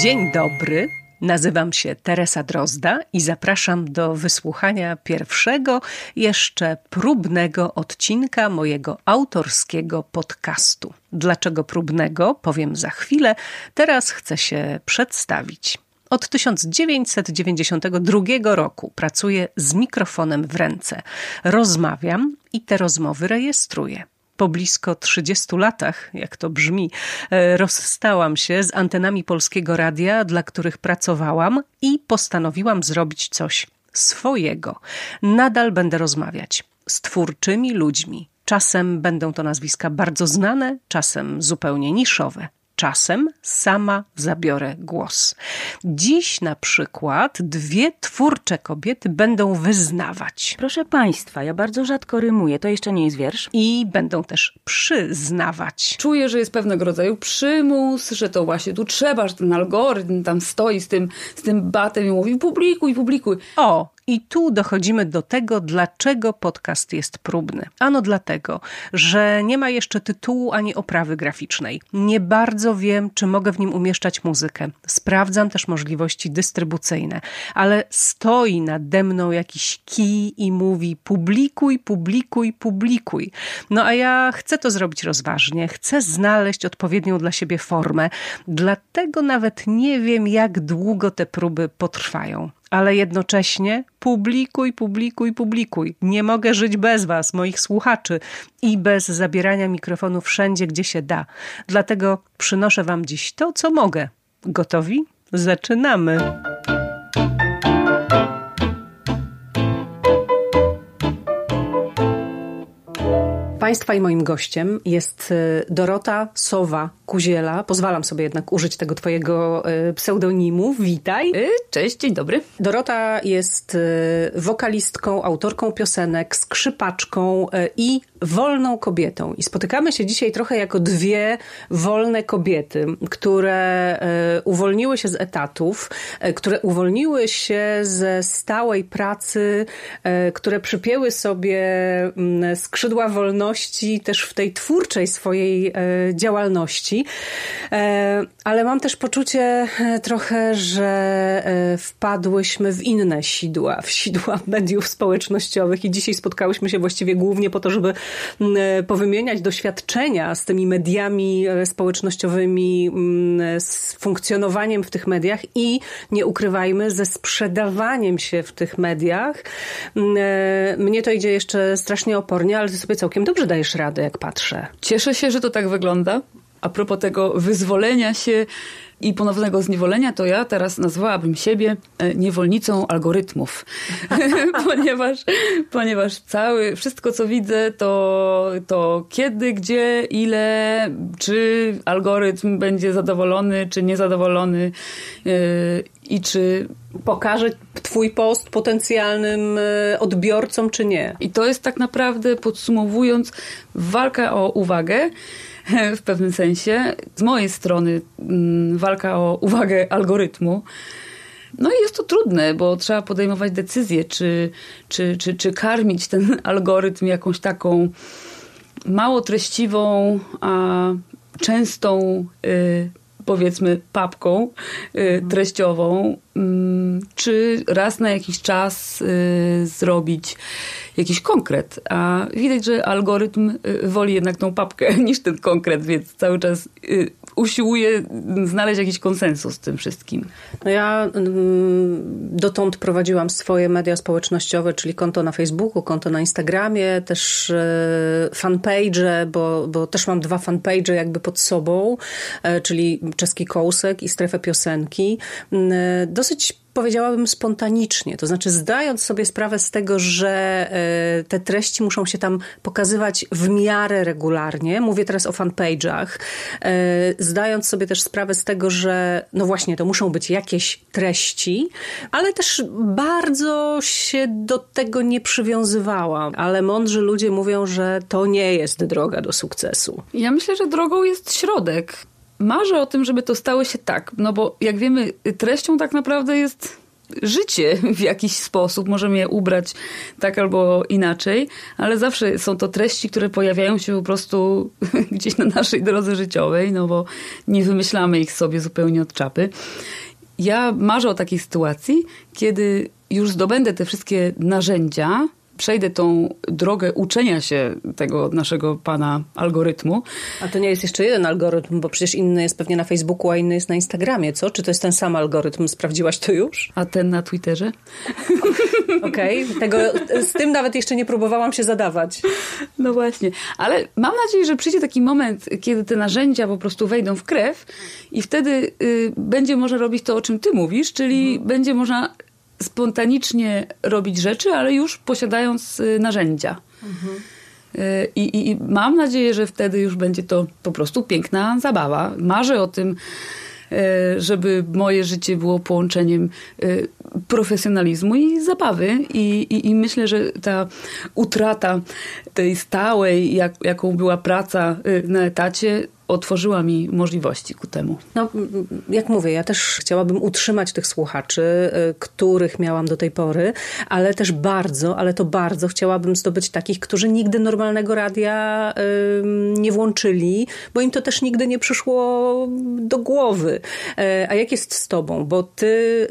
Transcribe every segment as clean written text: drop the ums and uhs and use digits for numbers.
Dzień dobry, nazywam się Teresa Drozda i zapraszam do wysłuchania pierwszego, jeszcze próbnego odcinka mojego autorskiego podcastu. Dlaczego próbnego, powiem za chwilę, teraz chcę się przedstawić. Od 1992 roku pracuję z mikrofonem w ręce. Rozmawiam i te rozmowy rejestruję. Po blisko 30 latach, jak to brzmi, rozstałam się z antenami Polskiego Radia, dla których pracowałam i postanowiłam zrobić coś swojego. Nadal będę rozmawiać z twórczymi ludźmi. Czasem będą to nazwiska bardzo znane, czasem zupełnie niszowe. Czasem sama zabiorę głos. Dziś na przykład 2 twórcze kobiety będą wyznawać. Proszę Państwa, ja bardzo rzadko rymuję, to jeszcze nie jest wiersz. I będą też przyznawać. Czuję, że jest pewnego rodzaju przymus, że to właśnie tu trzeba, że ten algorytm tam stoi z tym batem i mówi publikuj. O! I tu dochodzimy do tego, dlaczego podcast jest próbny. Ano dlatego, że nie ma jeszcze tytułu ani oprawy graficznej. Nie bardzo wiem, czy mogę w nim umieszczać muzykę. Sprawdzam też możliwości dystrybucyjne, ale stoi nade mną jakiś kij i mówi publikuj. No a ja chcę to zrobić rozważnie, chcę znaleźć odpowiednią dla siebie formę, dlatego nawet nie wiem, jak długo te próby potrwają. Ale jednocześnie publikuj. Nie mogę żyć bez was, moich słuchaczy i bez zabierania mikrofonu wszędzie, gdzie się da. Dlatego przynoszę wam dziś to, co mogę. Gotowi? Zaczynamy! Państwa i moim gościem jest Dorota Sowa-Kuziela. Pozwalam sobie jednak użyć tego twojego pseudonimu. Witaj. Cześć, dzień dobry. Dorota jest wokalistką, autorką piosenek, skrzypaczką i wolną kobietą. I spotykamy się dzisiaj trochę jako 2 wolne kobiety, które uwolniły się z etatów, które uwolniły się ze stałej pracy, które przypięły sobie skrzydła wolności też w tej twórczej swojej działalności. Ale mam też poczucie trochę, że wpadłyśmy w inne sidła, w sidła mediów społecznościowych i dzisiaj spotkałyśmy się właściwie głównie po to, żeby powymieniać doświadczenia z tymi mediami społecznościowymi, z funkcjonowaniem w tych mediach i, nie ukrywajmy, ze sprzedawaniem się w tych mediach. Mnie to idzie jeszcze strasznie opornie, ale ty sobie całkiem dobrze dajesz radę, jak patrzę. Cieszę się, że to tak wygląda. A propos tego wyzwolenia się i ponownego zniewolenia, to ja teraz nazwałabym siebie niewolnicą algorytmów. ponieważ wszystko co widzę to kiedy, gdzie, ile, czy algorytm będzie zadowolony, czy niezadowolony i czy pokaże twój post potencjalnym odbiorcom, czy nie. I to jest tak naprawdę, podsumowując, walka o uwagę. W pewnym sensie. Z mojej strony walka o uwagę algorytmu. No i jest to trudne, bo trzeba podejmować decyzję, czy karmić ten algorytm jakąś taką mało treściwą, a częstą powiedzmy papką treściową, czy raz na jakiś czas zrobić jakiś konkret. A widać, że algorytm woli jednak tą papkę niż ten konkret, więc cały czas usiłuje znaleźć jakiś konsensus z tym wszystkim. No ja dotąd prowadziłam swoje media społecznościowe, czyli konto na Facebooku, konto na Instagramie, też fanpage, bo też mam 2 fanpage jakby pod sobą, czyli Czeski Kousek i Strefę Piosenki. Dosyć powiedziałabym spontanicznie, to znaczy zdając sobie sprawę z tego, że te treści muszą się tam pokazywać w miarę regularnie, mówię teraz o fanpage'ach, zdając sobie też sprawę z tego, że no właśnie to muszą być jakieś treści, ale też bardzo się do tego nie przywiązywałam, ale mądrzy ludzie mówią, że to nie jest droga do sukcesu. Ja myślę, że drogą jest środek. Marzę o tym, żeby to stało się tak, no bo jak wiemy, treścią tak naprawdę jest życie w jakiś sposób. Możemy je ubrać tak albo inaczej, ale zawsze są to treści, które pojawiają się po prostu gdzieś na naszej drodze życiowej, no bo nie wymyślamy ich sobie zupełnie od czapy. Ja marzę o takiej sytuacji, kiedy już zdobędę te wszystkie narzędzia, przejdę tą drogę uczenia się tego naszego pana algorytmu. A to nie jest jeszcze jeden algorytm, bo przecież inny jest pewnie na Facebooku, a inny jest na Instagramie, co? Czy to jest ten sam algorytm? Sprawdziłaś to już? A ten na Twitterze? Okej, z tym nawet jeszcze nie próbowałam się zadawać. No właśnie, ale mam nadzieję, że przyjdzie taki moment, kiedy te narzędzia po prostu wejdą w krew i wtedy będzie można robić to, o czym ty mówisz, czyli będzie można spontanicznie robić rzeczy, ale już posiadając narzędzia. I mam nadzieję, że wtedy już będzie to po prostu piękna zabawa. Marzę o tym, żeby moje życie było połączeniem profesjonalizmu i zabawy. I myślę, że ta utrata tej stałej, jaką była praca na etacie, otworzyła mi możliwości ku temu. No, jak mówię, ja też chciałabym utrzymać tych słuchaczy, których miałam do tej pory, ale też bardzo chciałabym zdobyć takich, którzy nigdy normalnego radia nie włączyli, bo im to też nigdy nie przyszło do głowy. A jak jest z tobą? Bo ty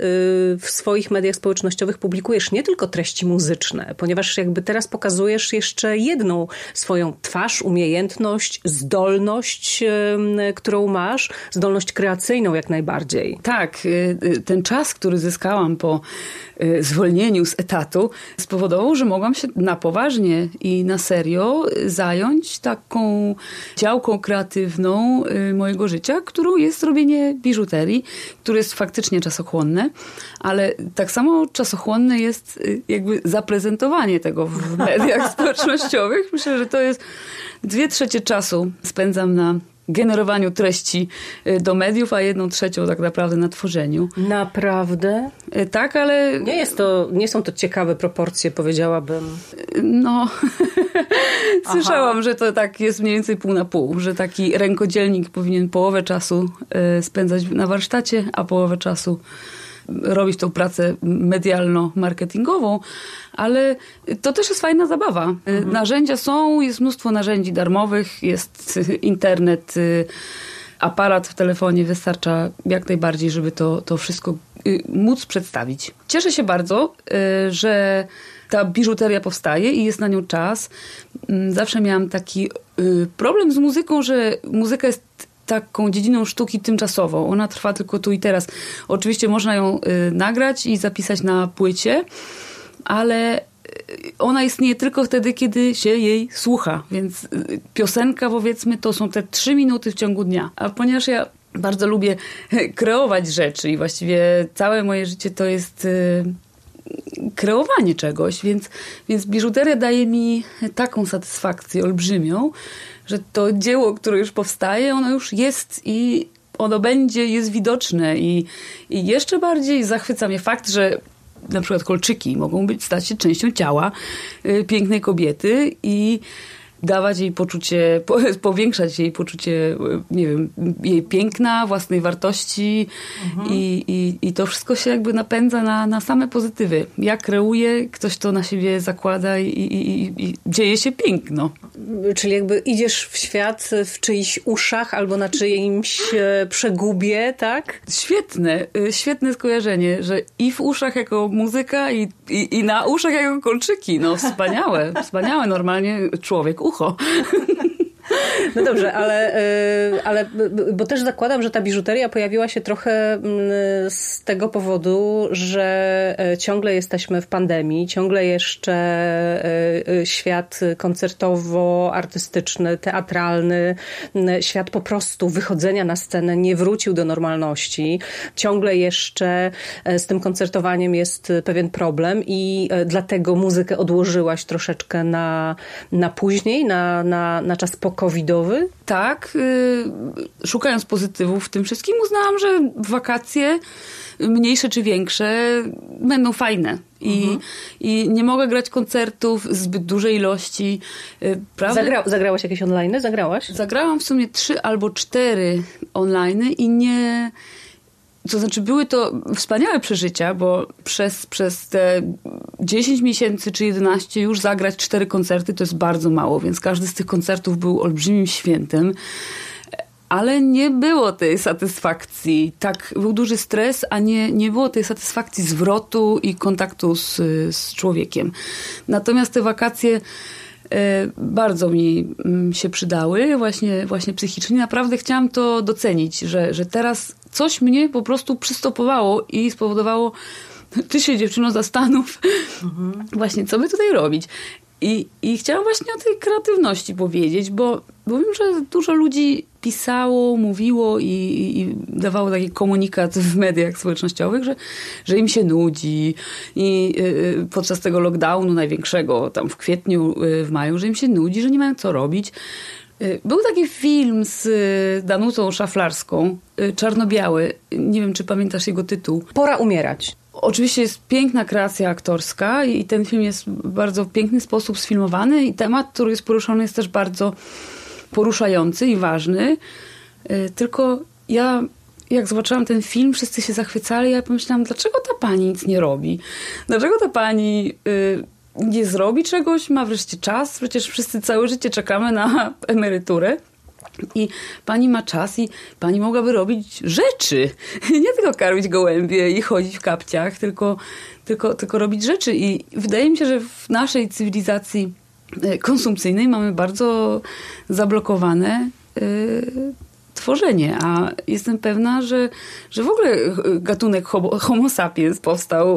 w swoich mediach społecznościowych publikujesz nie tylko treści muzyczne, ponieważ jakby teraz pokazujesz jeszcze jedną swoją twarz, umiejętność, zdolność, którą masz, zdolność kreacyjną jak najbardziej. Tak, ten czas, który zyskałam po zwolnieniu z etatu, spowodował, że mogłam się na poważnie i na serio zająć taką działką kreatywną mojego życia, którą jest robienie biżuterii, które jest faktycznie czasochłonne, ale tak samo czasochłonne jest jakby zaprezentowanie tego w mediach społecznościowych. Myślę, że to jest 2/3 czasu spędzam na generowaniu treści do mediów, a 1/3 tak naprawdę na tworzeniu. Naprawdę? Tak, ale... Nie są to ciekawe proporcje, powiedziałabym. No, słyszałam, że to tak jest mniej więcej pół na pół, że taki rękodzielnik powinien połowę czasu spędzać na warsztacie, a połowę czasu robić tą pracę medialno-marketingową, ale to też jest fajna zabawa. Narzędzia są, jest mnóstwo narzędzi darmowych, jest internet, aparat w telefonie, wystarcza jak najbardziej, żeby to wszystko móc przedstawić. Cieszę się bardzo, że ta biżuteria powstaje i jest na nią czas. Zawsze miałam taki problem z muzyką, że muzyka jest taką dziedziną sztuki tymczasową. Ona trwa tylko tu i teraz. Oczywiście można ją nagrać i zapisać na płycie, ale ona istnieje tylko wtedy, kiedy się jej słucha. Więc piosenka, powiedzmy, to są te 3 minuty w ciągu dnia. A ponieważ ja bardzo lubię kreować rzeczy i właściwie całe moje życie to jest kreowanie czegoś, więc biżuteria daje mi taką satysfakcję olbrzymią, że to dzieło, które już powstaje, ono już jest i ono jest widoczne i jeszcze bardziej zachwyca mnie fakt, że na przykład kolczyki mogą stać się częścią ciała pięknej kobiety i dawać jej poczucie, powiększać jej poczucie, nie wiem, jej piękna, własnej wartości i to wszystko się jakby napędza na same pozytywy. Ja kreuję, ktoś to na siebie zakłada i dzieje się piękno. Czyli jakby idziesz w świat w czyichś uszach albo na czyimś przegubie, tak? Świetne skojarzenie, że i w uszach jako muzyka i na uszach jako kolczyki. No wspaniałe, normalnie człowiek ucho. No dobrze, ale bo też zakładam, że ta biżuteria pojawiła się trochę z tego powodu, że ciągle jesteśmy w pandemii, ciągle jeszcze świat koncertowo-artystyczny, teatralny, świat po prostu wychodzenia na scenę nie wrócił do normalności. Ciągle jeszcze z tym koncertowaniem jest pewien problem i dlatego muzykę odłożyłaś troszeczkę na później, na czas covidowy? Tak. Szukając pozytywów w tym wszystkim uznałam, że wakacje mniejsze czy większe będą fajne. I nie mogę grać koncertów w zbyt dużej ilości. Zagrałaś jakieś online? Zagrałaś? Zagrałam w sumie 3 albo 4 online i To znaczy były to wspaniałe przeżycia, bo przez te 10 miesięcy czy 11 już zagrać 4 koncerty to jest bardzo mało, więc każdy z tych koncertów był olbrzymim świętem. Ale nie było tej satysfakcji. Tak, był duży stres, a nie było tej satysfakcji zwrotu i kontaktu z człowiekiem. Natomiast te wakacje bardzo mi się przydały, właśnie psychicznie. Naprawdę chciałam to docenić, że teraz coś mnie po prostu przystopowało i spowodowało, ty się dziewczyno zastanów, właśnie co by tutaj robić. I chciałam właśnie o tej kreatywności powiedzieć, bo wiem, że dużo ludzi pisało, mówiło i dawało taki komunikat w mediach społecznościowych, że im się nudzi i podczas tego lockdownu największego tam w kwietniu, w maju, że im się nudzi, że nie mają co robić. Był taki film z Danutą Szaflarską, czarno-biały. Nie wiem, czy pamiętasz jego tytuł. Pora umierać. Oczywiście jest piękna kreacja aktorska i ten film jest w bardzo piękny sposób sfilmowany i temat, który jest poruszony, jest też bardzo poruszający i ważny. Tylko ja, jak zobaczyłam ten film, wszyscy się zachwycali, ja pomyślałam, dlaczego ta pani nic nie robi? Dlaczego ta pani nie zrobi czegoś? Ma wreszcie czas? Przecież wszyscy całe życie czekamy na emeryturę. I pani ma czas i pani mogłaby robić rzeczy. Nie tylko karmić gołębie i chodzić w kapciach, tylko robić rzeczy. I wydaje mi się, że w naszej cywilizacji konsumpcyjnej mamy bardzo zablokowane tworzenie. A jestem pewna, że w ogóle gatunek Homo sapiens powstał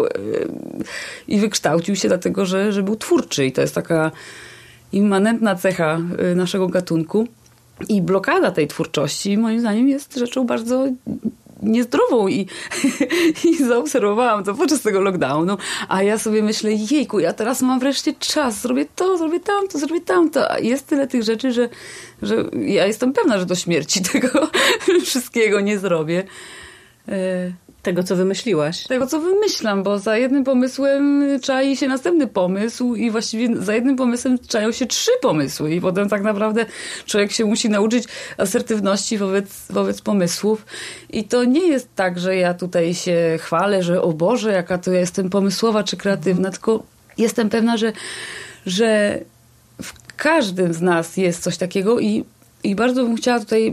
i wykształcił się dlatego, że był twórczy. I to jest taka immanentna cecha naszego gatunku. I blokada tej twórczości, moim zdaniem, jest rzeczą bardzo niezdrową i zaobserwowałam to podczas tego lockdownu, a ja sobie myślę, jejku, ja teraz mam wreszcie czas, zrobię to, zrobię tamto, a jest tyle tych rzeczy, że ja jestem pewna, że do śmierci tego wszystkiego nie zrobię. Tego, co wymyśliłaś. Tego, co wymyślam, bo za jednym pomysłem czai się następny pomysł i właściwie za jednym pomysłem czają się 3 pomysły i potem tak naprawdę człowiek się musi nauczyć asertywności wobec pomysłów. I to nie jest tak, że ja tutaj się chwalę, że o Boże, jaka to ja jestem pomysłowa czy kreatywna, tylko jestem pewna, że w każdym z nas jest coś takiego i bardzo bym chciała tutaj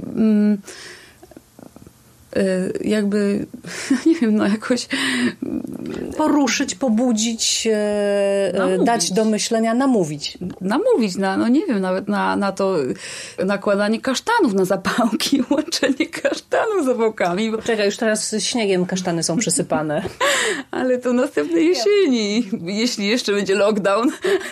jakby, nie wiem, jakoś poruszyć, pobudzić, dać do myślenia, namówić. Namówić, nie wiem, nawet na to nakładanie kasztanów na zapałki, łączenie kasztanów z zapałkami. Czekaj, już teraz śniegiem kasztany są przysypane. Ale to następnej jesieni, jeśli jeszcze będzie lockdown.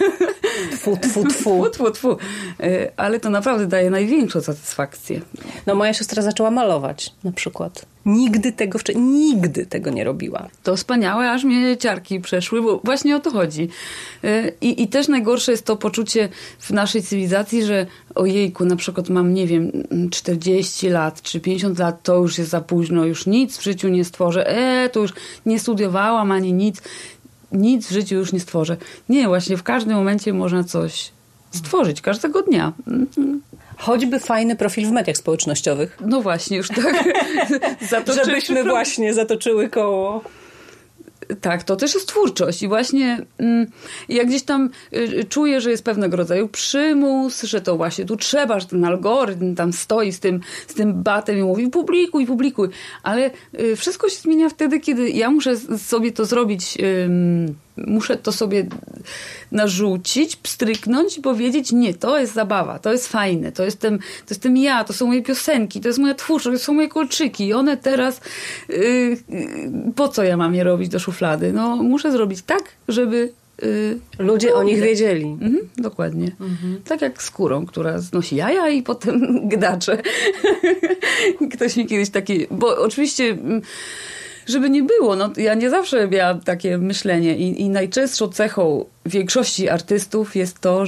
Tfu. Ale to naprawdę daje największą satysfakcję. No moja siostra zaczęła malować na przykład. Nigdy tego nie robiła. To wspaniałe, aż mnie ciarki przeszły, bo właśnie o to chodzi. I też najgorsze jest to poczucie w naszej cywilizacji, że ojejku, na przykład mam, nie wiem, 40 lat czy 50 lat, to już jest za późno, już nic w życiu nie stworzę, to już nie studiowałam ani nic w życiu już nie stworzę. Nie, właśnie w każdym momencie można coś stworzyć, każdego dnia. Choćby fajny profil w mediach społecznościowych. No właśnie, już tak. Żebyśmy właśnie zatoczyły koło. Tak, to też jest twórczość i właśnie ja gdzieś tam czuję, że jest pewnego rodzaju przymus, że to właśnie tu trzeba, że ten algorytm tam stoi z tym batem i mówi publikuj, ale wszystko się zmienia wtedy, kiedy ja muszę sobie to zrobić, muszę to sobie narzucić, pstryknąć i powiedzieć, nie, to jest zabawa, to jest fajne, to jestem ja, to są moje piosenki, to jest moja twórczość, to są moje kolczyki i one teraz po co ja mam je robić do szuflady? No, muszę zrobić tak, żeby ludzie o nich wiedzieli. Dokładnie. Tak jak skórą, która znosi jaja i potem gdacze. Ktoś mi kiedyś taki... Bo oczywiście... Żeby nie było, ja nie zawsze miałam takie myślenie i najczęstszą cechą większości artystów jest to,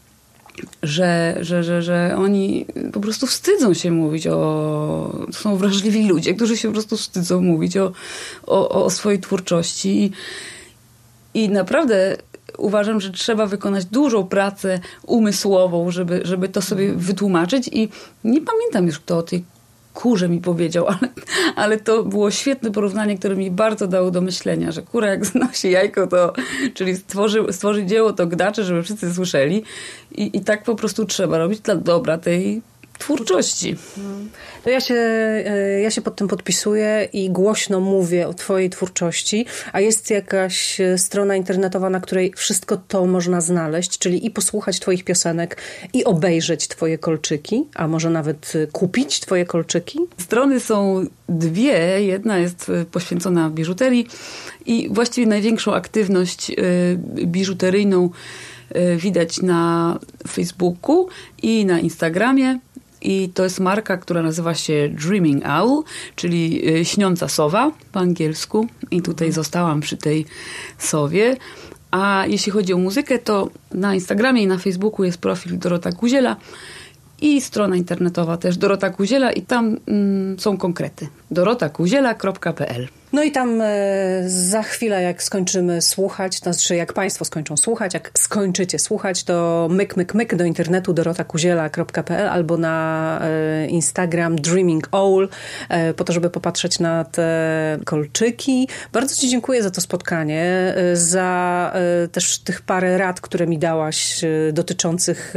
że oni po prostu wstydzą się mówić to są wrażliwi ludzie, którzy się po prostu wstydzą mówić o swojej twórczości i naprawdę uważam, że trzeba wykonać dużą pracę umysłową, żeby to sobie wytłumaczyć i nie pamiętam już, kto o tej kurze mi powiedział, ale to było świetne porównanie, które mi bardzo dało do myślenia, że kura jak znosi jajko, to, czyli stworzy dzieło, to gdacze, żeby wszyscy słyszeli. I tak po prostu trzeba robić dla dobra tej twórczości. To ja się pod tym podpisuję i głośno mówię o twojej twórczości, a jest jakaś strona internetowa, na której wszystko to można znaleźć, czyli i posłuchać twoich piosenek, i obejrzeć twoje kolczyki, a może nawet kupić twoje kolczyki? Strony są dwie. Jedna jest poświęcona biżuterii i właściwie największą aktywność biżuteryjną widać na Facebooku i na Instagramie. I to jest marka, która nazywa się Dreaming Owl, czyli śniąca sowa po angielsku. I tutaj zostałam przy tej sowie. A jeśli chodzi o muzykę, to na Instagramie i na Facebooku jest profil Dorota Kuziela i strona internetowa też Dorota Kuziela i tam są konkrety. dorotakuziela.pl. No i tam za chwilę, jak skończymy słuchać, to znaczy jak państwo skończą słuchać, jak skończycie słuchać, to myk do internetu dorotakuziela.pl albo na Instagram Dreaming Owl, po to, żeby popatrzeć na te kolczyki. Bardzo ci dziękuję za to spotkanie, za też tych parę rad, które mi dałaś dotyczących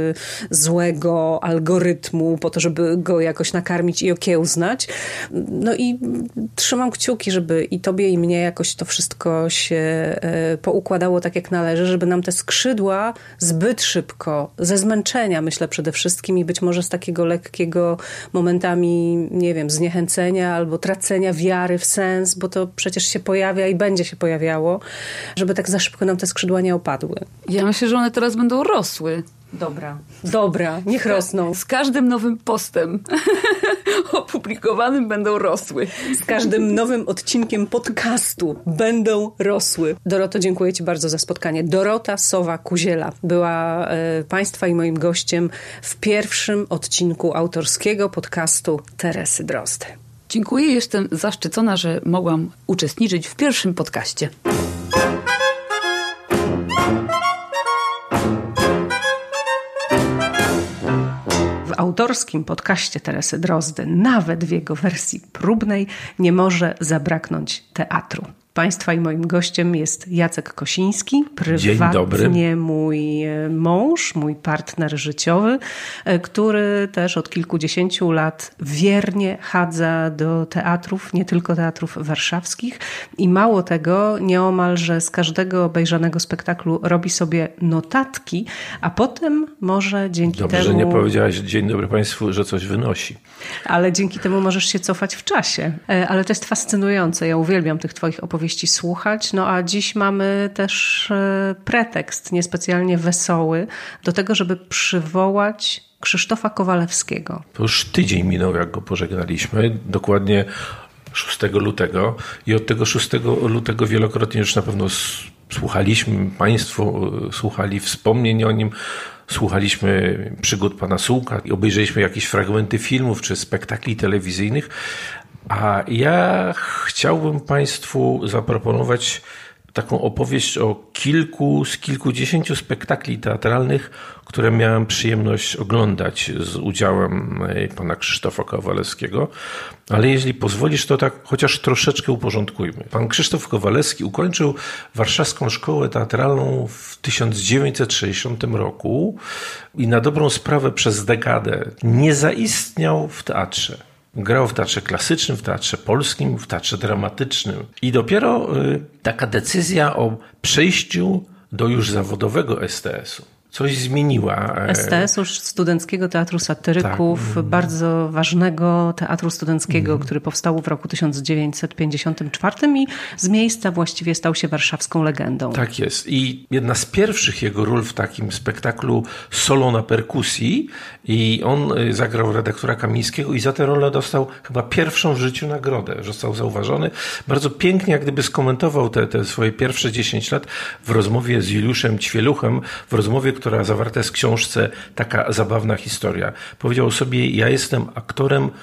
złego algorytmu, po to, żeby go jakoś nakarmić i okiełznać. No i trzymam kciuki, żeby i tobie, i mnie jakoś to wszystko się poukładało tak, jak należy, żeby nam te skrzydła zbyt szybko, ze zmęczenia, myślę przede wszystkim i być może z takiego lekkiego momentami, nie wiem, zniechęcenia albo tracenia wiary w sens, bo to przecież się pojawia i będzie się pojawiało, żeby tak za szybko nam te skrzydła nie opadły. Ja myślę, że one teraz będą rosły. Dobra, niech rosną. Z każdym nowym postem opublikowanym będą rosły. Z każdym nowym odcinkiem podcastu będą rosły. Doroto, dziękuję ci bardzo za spotkanie. Dorota Sowa-Kuziela była państwa i moim gościem w pierwszym odcinku autorskiego podcastu Teresy Drozdy. Dziękuję, jestem zaszczycona, że mogłam uczestniczyć w pierwszym podcaście. W autorskim podcaście Teresy Drozdy, nawet w jego wersji próbnej, nie może zabraknąć teatru. Państwa i moim gościem jest Jacek Kosiński, prywatnie mój mąż, mój partner życiowy, który też od kilkudziesięciu lat wiernie chadza do teatrów, nie tylko teatrów warszawskich i mało tego, nieomalże z każdego obejrzanego spektaklu robi sobie notatki, a potem może dzięki temu... Dobrze, że nie powiedziałaś dzień dobry państwu, że coś wynosi. Ale dzięki temu możesz się cofać w czasie. Ale to jest fascynujące. Ja uwielbiam tych twoich opowieści słuchać. No a dziś mamy też pretekst niespecjalnie wesoły do tego, żeby przywołać Krzysztofa Kowalewskiego. To już tydzień minął, jak go pożegnaliśmy. Dokładnie 6 lutego. I od tego 6 lutego wielokrotnie już na pewno słuchaliśmy, państwo słuchali wspomnień o nim. Słuchaliśmy przygód pana Sułka i obejrzeliśmy jakieś fragmenty filmów czy spektakli telewizyjnych. A ja chciałbym państwu zaproponować taką opowieść o kilkudziesięciu spektakli teatralnych, które miałem przyjemność oglądać z udziałem pana Krzysztofa Kowalewskiego. Ale jeśli pozwolisz, to tak chociaż troszeczkę uporządkujmy. Pan Krzysztof Kowalewski ukończył Warszawską Szkołę Teatralną w 1960 roku i na dobrą sprawę przez dekadę nie zaistniał w teatrze. Grał w teatrze klasycznym, w teatrze polskim, w teatrze dramatycznym. I dopiero taka decyzja o przejściu do już zawodowego STS-u coś zmieniła. STS-u, Studenckiego Teatru Satyryków, tak. Bardzo ważnego teatru studenckiego, który powstał w roku 1954 i z miejsca właściwie stał się warszawską legendą. Tak jest. I jedna z pierwszych jego ról w takim spektaklu Solo na perkusji i on zagrał redaktora Kamińskiego i za tę rolę dostał chyba pierwszą w życiu nagrodę. Został zauważony. Bardzo pięknie jak gdyby skomentował te swoje pierwsze 10 lat w rozmowie z Juliuszem Ćwieluchem, w rozmowie, która zawarta jest w książce Taka zabawna historia. Powiedział sobie, ja jestem aktorem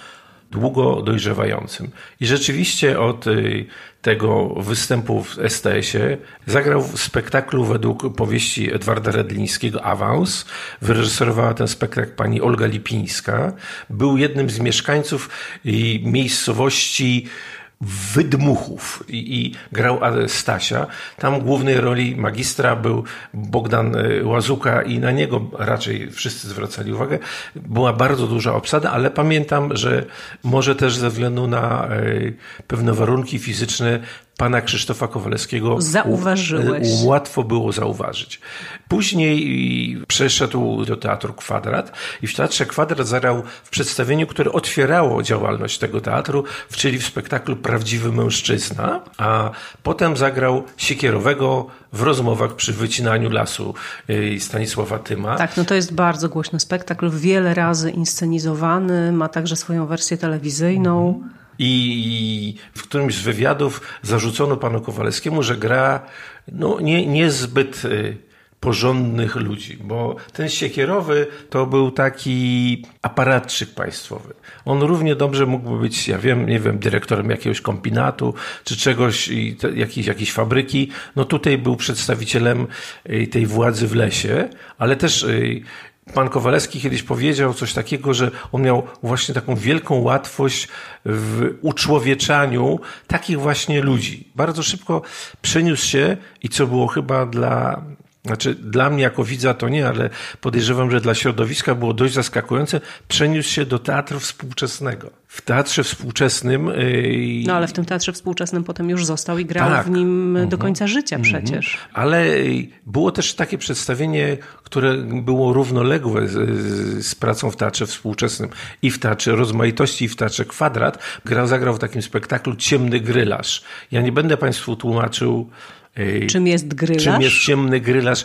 długo dojrzewającym. I rzeczywiście od tego występu w STS-ie zagrał w spektaklu według powieści Edwarda Redlińskiego Awans. Wyreżyserowała ten spektakl pani Olga Lipińska. Był jednym z mieszkańców miejscowości Wydmuchów i grał Stasia. Tam w głównej roli magistra był Bogdan Łazuka i na niego raczej wszyscy zwracali uwagę. Była bardzo duża obsada, ale pamiętam, że może też ze względu na pewne warunki fizyczne pana Krzysztofa Kowalewskiego zauważyłeś. Łatwo było zauważyć. Później przeszedł do Teatru Kwadrat i w Teatrze Kwadrat zagrał w przedstawieniu, które otwierało działalność tego teatru, czyli w spektaklu Prawdziwy mężczyzna, a potem zagrał Siekierowego w Rozmowach przy wycinaniu lasu Stanisława Tyma. Tak, no to jest bardzo głośny spektakl, wiele razy inscenizowany, ma także swoją wersję telewizyjną. I w którymś z wywiadów zarzucono panu Kowalewskiemu, że gra niezbyt porządnych ludzi, bo ten Siekierowy to był taki aparatczyk państwowy. On równie dobrze mógłby być, nie wiem, dyrektorem jakiegoś kombinatu, czy czegoś, jakiejś fabryki. No tutaj był przedstawicielem tej władzy w lesie, ale też pan Kowalewski kiedyś powiedział coś takiego, że on miał właśnie taką wielką łatwość w uczłowieczaniu takich właśnie ludzi. Bardzo szybko przeniósł się i co było chyba dla mnie jako widza to nie, ale podejrzewam, że dla środowiska było dość zaskakujące, przeniósł się do teatru współczesnego. W teatrze współczesnym... No ale w tym teatrze współczesnym potem już został i grał w nim do końca życia przecież. Ale było też takie przedstawienie, które było równoległe z pracą w teatrze współczesnym i w Teatrze Rozmaitości i w Teatrze Kwadrat. Zagrał w takim spektaklu Ciemny Grylarz. Ja nie będę państwu tłumaczył, czym jest grylarz? Czym jest ciemny grylarz?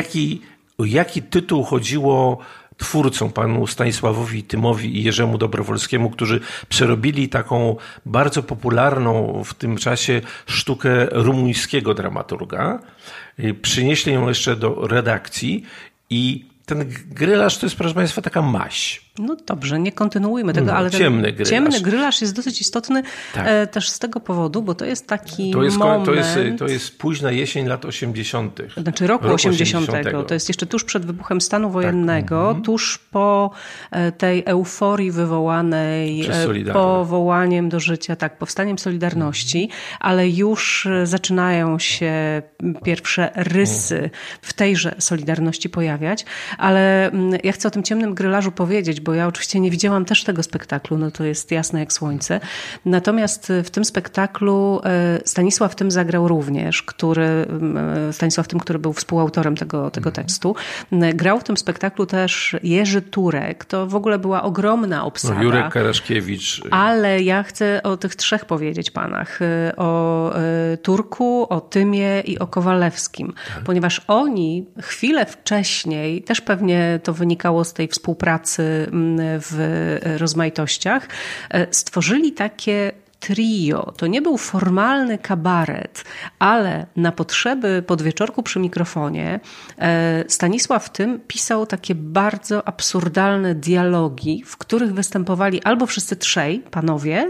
Jaki tytuł chodziło twórcom, panu Stanisławowi Tymowi i Jerzemu Dobrowolskiemu, którzy przerobili taką bardzo popularną w tym czasie sztukę rumuńskiego dramaturga. Przynieśli ją jeszcze do redakcji i ten grylarz to jest, proszę państwa, taka maź. No dobrze, nie kontynuujmy tego, ale ciemny grylarz. Ciemny grylarz jest dosyć istotny też z tego powodu, bo to jest taki moment... To jest późna jesień lat 80. Znaczy roku 80. To jest jeszcze tuż przed wybuchem stanu wojennego, tuż po tej euforii wywołanej powołaniem do życia, powstaniem Solidarności, ale już zaczynają się pierwsze rysy w tejże Solidarności pojawiać, ale ja chcę o tym ciemnym grylarzu powiedzieć, bo ja oczywiście nie widziałam też tego spektaklu, no to jest jasne jak słońce. Natomiast w tym spektaklu Stanisław Tym zagrał również, Stanisław Tym, który był współautorem tego tekstu. Grał w tym spektaklu też Jerzy Turek. To w ogóle była ogromna obsada. No, Jurek Karaszkiewicz. Ale ja chcę o tych trzech powiedzieć panach. O Turku, o Tymie i o Kowalewskim. Ponieważ oni chwilę wcześniej, też pewnie to wynikało z tej współpracy w Rozmaitościach, stworzyli takie trio. To nie był formalny kabaret, ale na potrzeby podwieczorku przy mikrofonie Stanisław Tym pisał takie bardzo absurdalne dialogi, w których występowali albo wszyscy trzej panowie,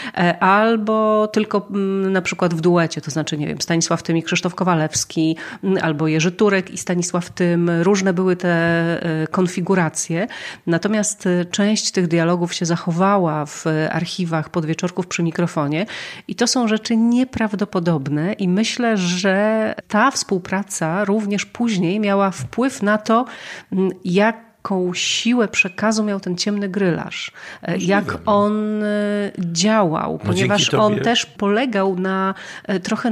albo tylko na przykład w duecie, to znaczy, nie wiem, Stanisław Tym i Krzysztof Kowalewski, albo Jerzy Turek i Stanisław Tym. Różne były te konfiguracje. Natomiast część tych dialogów się zachowała w archiwach podwieczorków przy mikrofonie i to są rzeczy nieprawdopodobne i myślę, że ta współpraca również później miała wpływ na to, jaką siłę przekazu miał ten ciemny grylarz. Jak on działał, ponieważ on też polegał trochę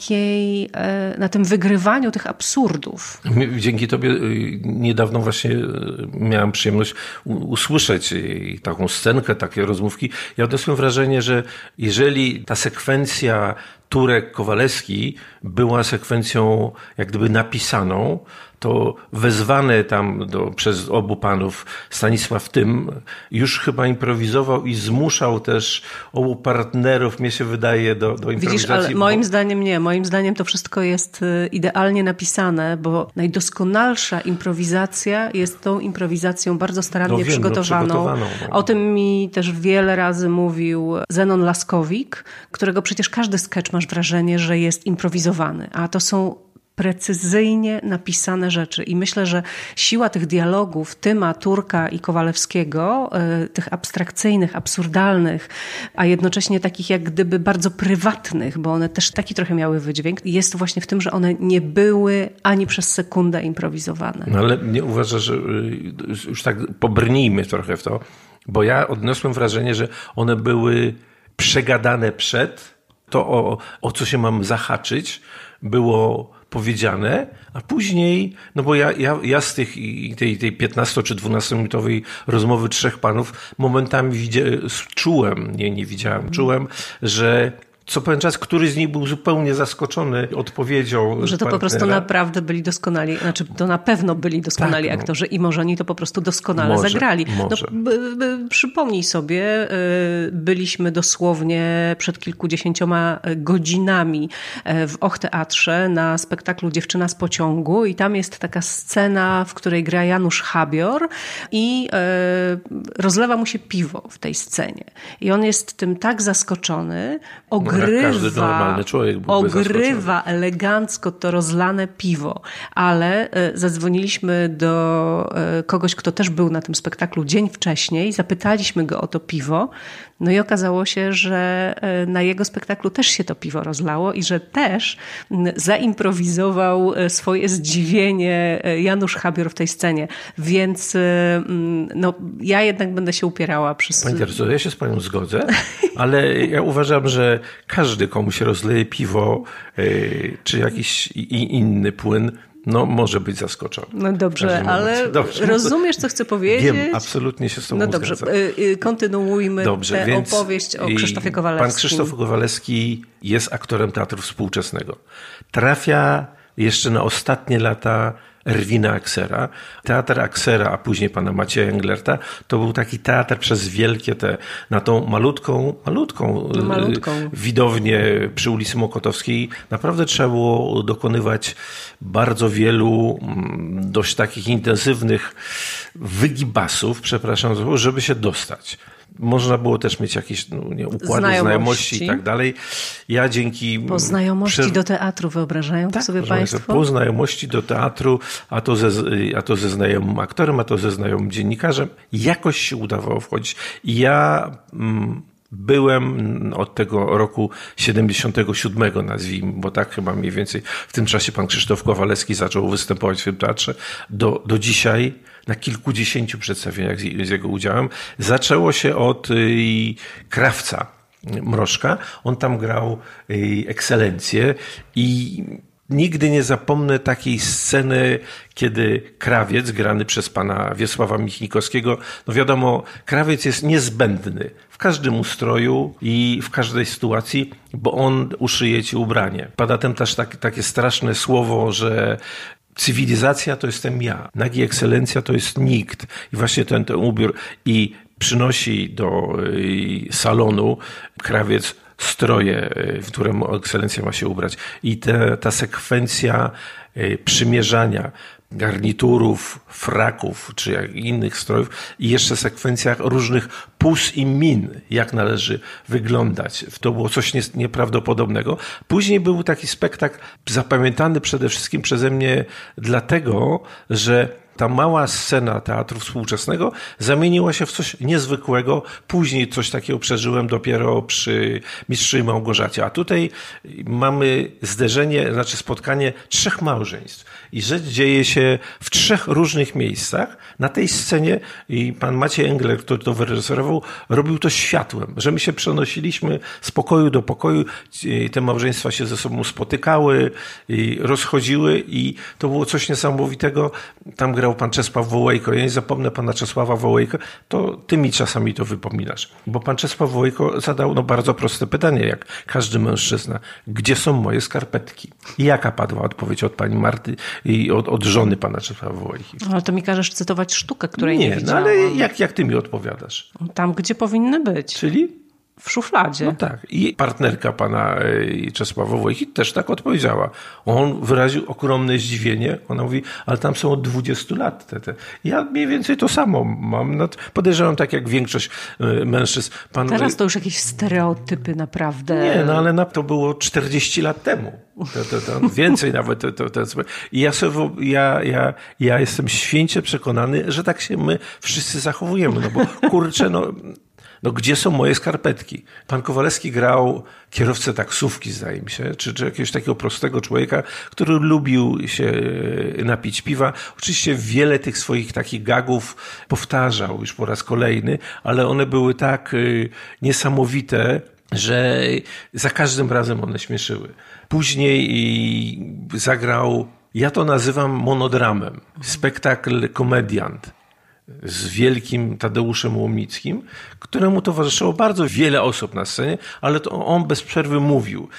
na tym wygrywaniu tych absurdów. Dzięki tobie niedawno właśnie miałem przyjemność usłyszeć taką scenkę, takie rozmówki. Ja odniosłem wrażenie, że jeżeli ta sekwencja Turek Kowalewski była sekwencją jak gdyby napisaną, to wezwany tam przez obu panów Stanisław Tym już chyba improwizował i zmuszał też obu partnerów, mnie się wydaje, do improwizacji. Widzisz, ale moim zdaniem nie. Moim zdaniem to wszystko jest idealnie napisane, bo najdoskonalsza improwizacja jest tą improwizacją bardzo starannie przygotowaną. O tym mi też wiele razy mówił Zenon Laskowik, którego przecież każdy sketch masz wrażenie, że jest improwizowany, a to są precyzyjnie napisane rzeczy. I myślę, że siła tych dialogów Tyma, Turka i Kowalewskiego, tych abstrakcyjnych, absurdalnych, a jednocześnie takich jak gdyby bardzo prywatnych, bo one też taki trochę miały wydźwięk, jest właśnie w tym, że one nie były ani przez sekundę improwizowane. No ale nie uważasz, że już tak pobrnijmy trochę w to, bo ja odniosłem wrażenie, że one były przegadane przed, to o co się mam zahaczyć, było powiedziane, a później, no bo ja z tej 15 czy 12-minutowej rozmowy trzech panów momentami czułem, że co pewien czas któryś z nich był zupełnie zaskoczony odpowiedzią. Że to partnera. Po prostu naprawdę byli doskonali, znaczy to na pewno byli doskonali aktorzy i może oni to po prostu doskonale zagrali. Może. No, przypomnij sobie, byliśmy dosłownie przed kilkudziesięcioma godzinami w Och Teatrze na spektaklu Dziewczyna z pociągu i tam jest taka scena, w której gra Janusz Habior i rozlewa mu się piwo w tej scenie. I on jest tym tak zaskoczony, każdy normalny człowiek byłby ogrywa elegancko to rozlane piwo, ale zadzwoniliśmy do kogoś, kto też był na tym spektaklu dzień wcześniej, zapytaliśmy go o to piwo, no i okazało się, że na jego spektaklu też się to piwo rozlało i że też zaimprowizował swoje zdziwienie Janusz Habior w tej scenie, więc no, ja jednak będę się upierała przez... Pani Terzo, ja się z panią zgodzę, ale ja uważam, że każdy, komu się rozleje piwo czy jakiś inny płyn, no może być zaskoczony. No dobrze, ale rozumiesz, co chcę powiedzieć? Wiem, absolutnie się z tobą zgadzam. No dobrze, kontynuujmy tę opowieść o Krzysztofie Kowalewskim. Pan Krzysztof Kowalewski jest aktorem teatru współczesnego. Trafia jeszcze na ostatnie lata Erwina Aksera. Teatr Aksera, a później pana Macieja Englerta, to był taki teatr przez wielkie na tą malutką widownię przy ulicy Mokotowskiej. Naprawdę trzeba było dokonywać bardzo wielu dość takich intensywnych wygibasów, przepraszam, żeby się dostać. Można było też mieć jakieś układy, znajomości i tak dalej. Ja dzięki... Po znajomości do teatru, wyobrażają to sobie państwo? Po znajomości do teatru, a to ze znajomym aktorem, a to ze znajomym dziennikarzem, jakoś się udawało wchodzić. I ja byłem od tego roku 77, nazwijmy, bo tak chyba mniej więcej w tym czasie pan Krzysztof Kowalewski zaczął występować w tym teatrze. Do dzisiaj na kilkudziesięciu przedstawieniach z jego udziałem. Zaczęło się od Krawca Mrożka. On tam grał ekscelencję i nigdy nie zapomnę takiej sceny, kiedy Krawiec, grany przez pana Wiesława Michnikowskiego, no wiadomo, Krawiec jest niezbędny w każdym ustroju i w każdej sytuacji, bo on uszyje ci ubranie. Pada tam też takie straszne słowo, że cywilizacja to jestem ja, nagi ekscelencja to jest nikt. I właśnie ten ubiór i przynosi do salonu Krawiec stroje, w którym ekscelencja ma się ubrać. I ta sekwencja przymierzania garniturów, fraków czy jak innych strojów i jeszcze sekwencja różnych pós i min, jak należy wyglądać. To było coś nieprawdopodobnego. Później był taki spektakl zapamiętany przede wszystkim przeze mnie dlatego, że ta mała scena teatru współczesnego zamieniła się w coś niezwykłego. Później coś takiego przeżyłem dopiero przy Mistrzu i Małgorzacie. A tutaj mamy spotkanie trzech małżeństw. I rzecz dzieje się w trzech różnych miejscach. Na tej scenie i pan Maciej Engler, który to wyreżyserował, robił to światłem, że my się przenosiliśmy z pokoju do pokoju. Te małżeństwa się ze sobą spotykały, rozchodziły i to było coś niesamowitego. Tam grał grał pan Czesław Wołejko. Ja nie zapomnę pana Czesława Wołejka, to ty mi czasami to wypominasz. Bo pan Czesław Wołejko zadał bardzo proste pytanie, jak każdy mężczyzna. Gdzie są moje skarpetki? I jaka padła odpowiedź od pani Marty i od żony pana Czesława Wołejki? Ale to mi każesz cytować sztukę, której nie widziałam. No ale jak ty mi odpowiadasz? Tam, gdzie powinny być. Czyli? W szufladzie. No tak. I partnerka pana Czesława Wołejki też tak odpowiedziała. On wyraził ogromne zdziwienie. Ona mówi, ale tam są od 20 lat. Ja mniej więcej to samo mam. Podejrzewam tak jak większość mężczyzn. Teraz to już jakieś stereotypy naprawdę. Nie, no ale to było 40 lat temu. Więcej nawet. I ja jestem święcie przekonany, że tak się my wszyscy zachowujemy. No bo kurczę, no gdzie są moje skarpetki? Pan Kowalewski grał kierowcę taksówki, zdaje mi się, czy jakiegoś takiego prostego człowieka, który lubił się napić piwa. Oczywiście wiele tych swoich takich gagów powtarzał już po raz kolejny, ale one były tak niesamowite, że za każdym razem one śmieszyły. Później zagrał, ja to nazywam monodramem, spektakl Komediant z wielkim Tadeuszem Łomnickim, któremu towarzyszyło bardzo wiele osób na scenie, ale to on bez przerwy mówił.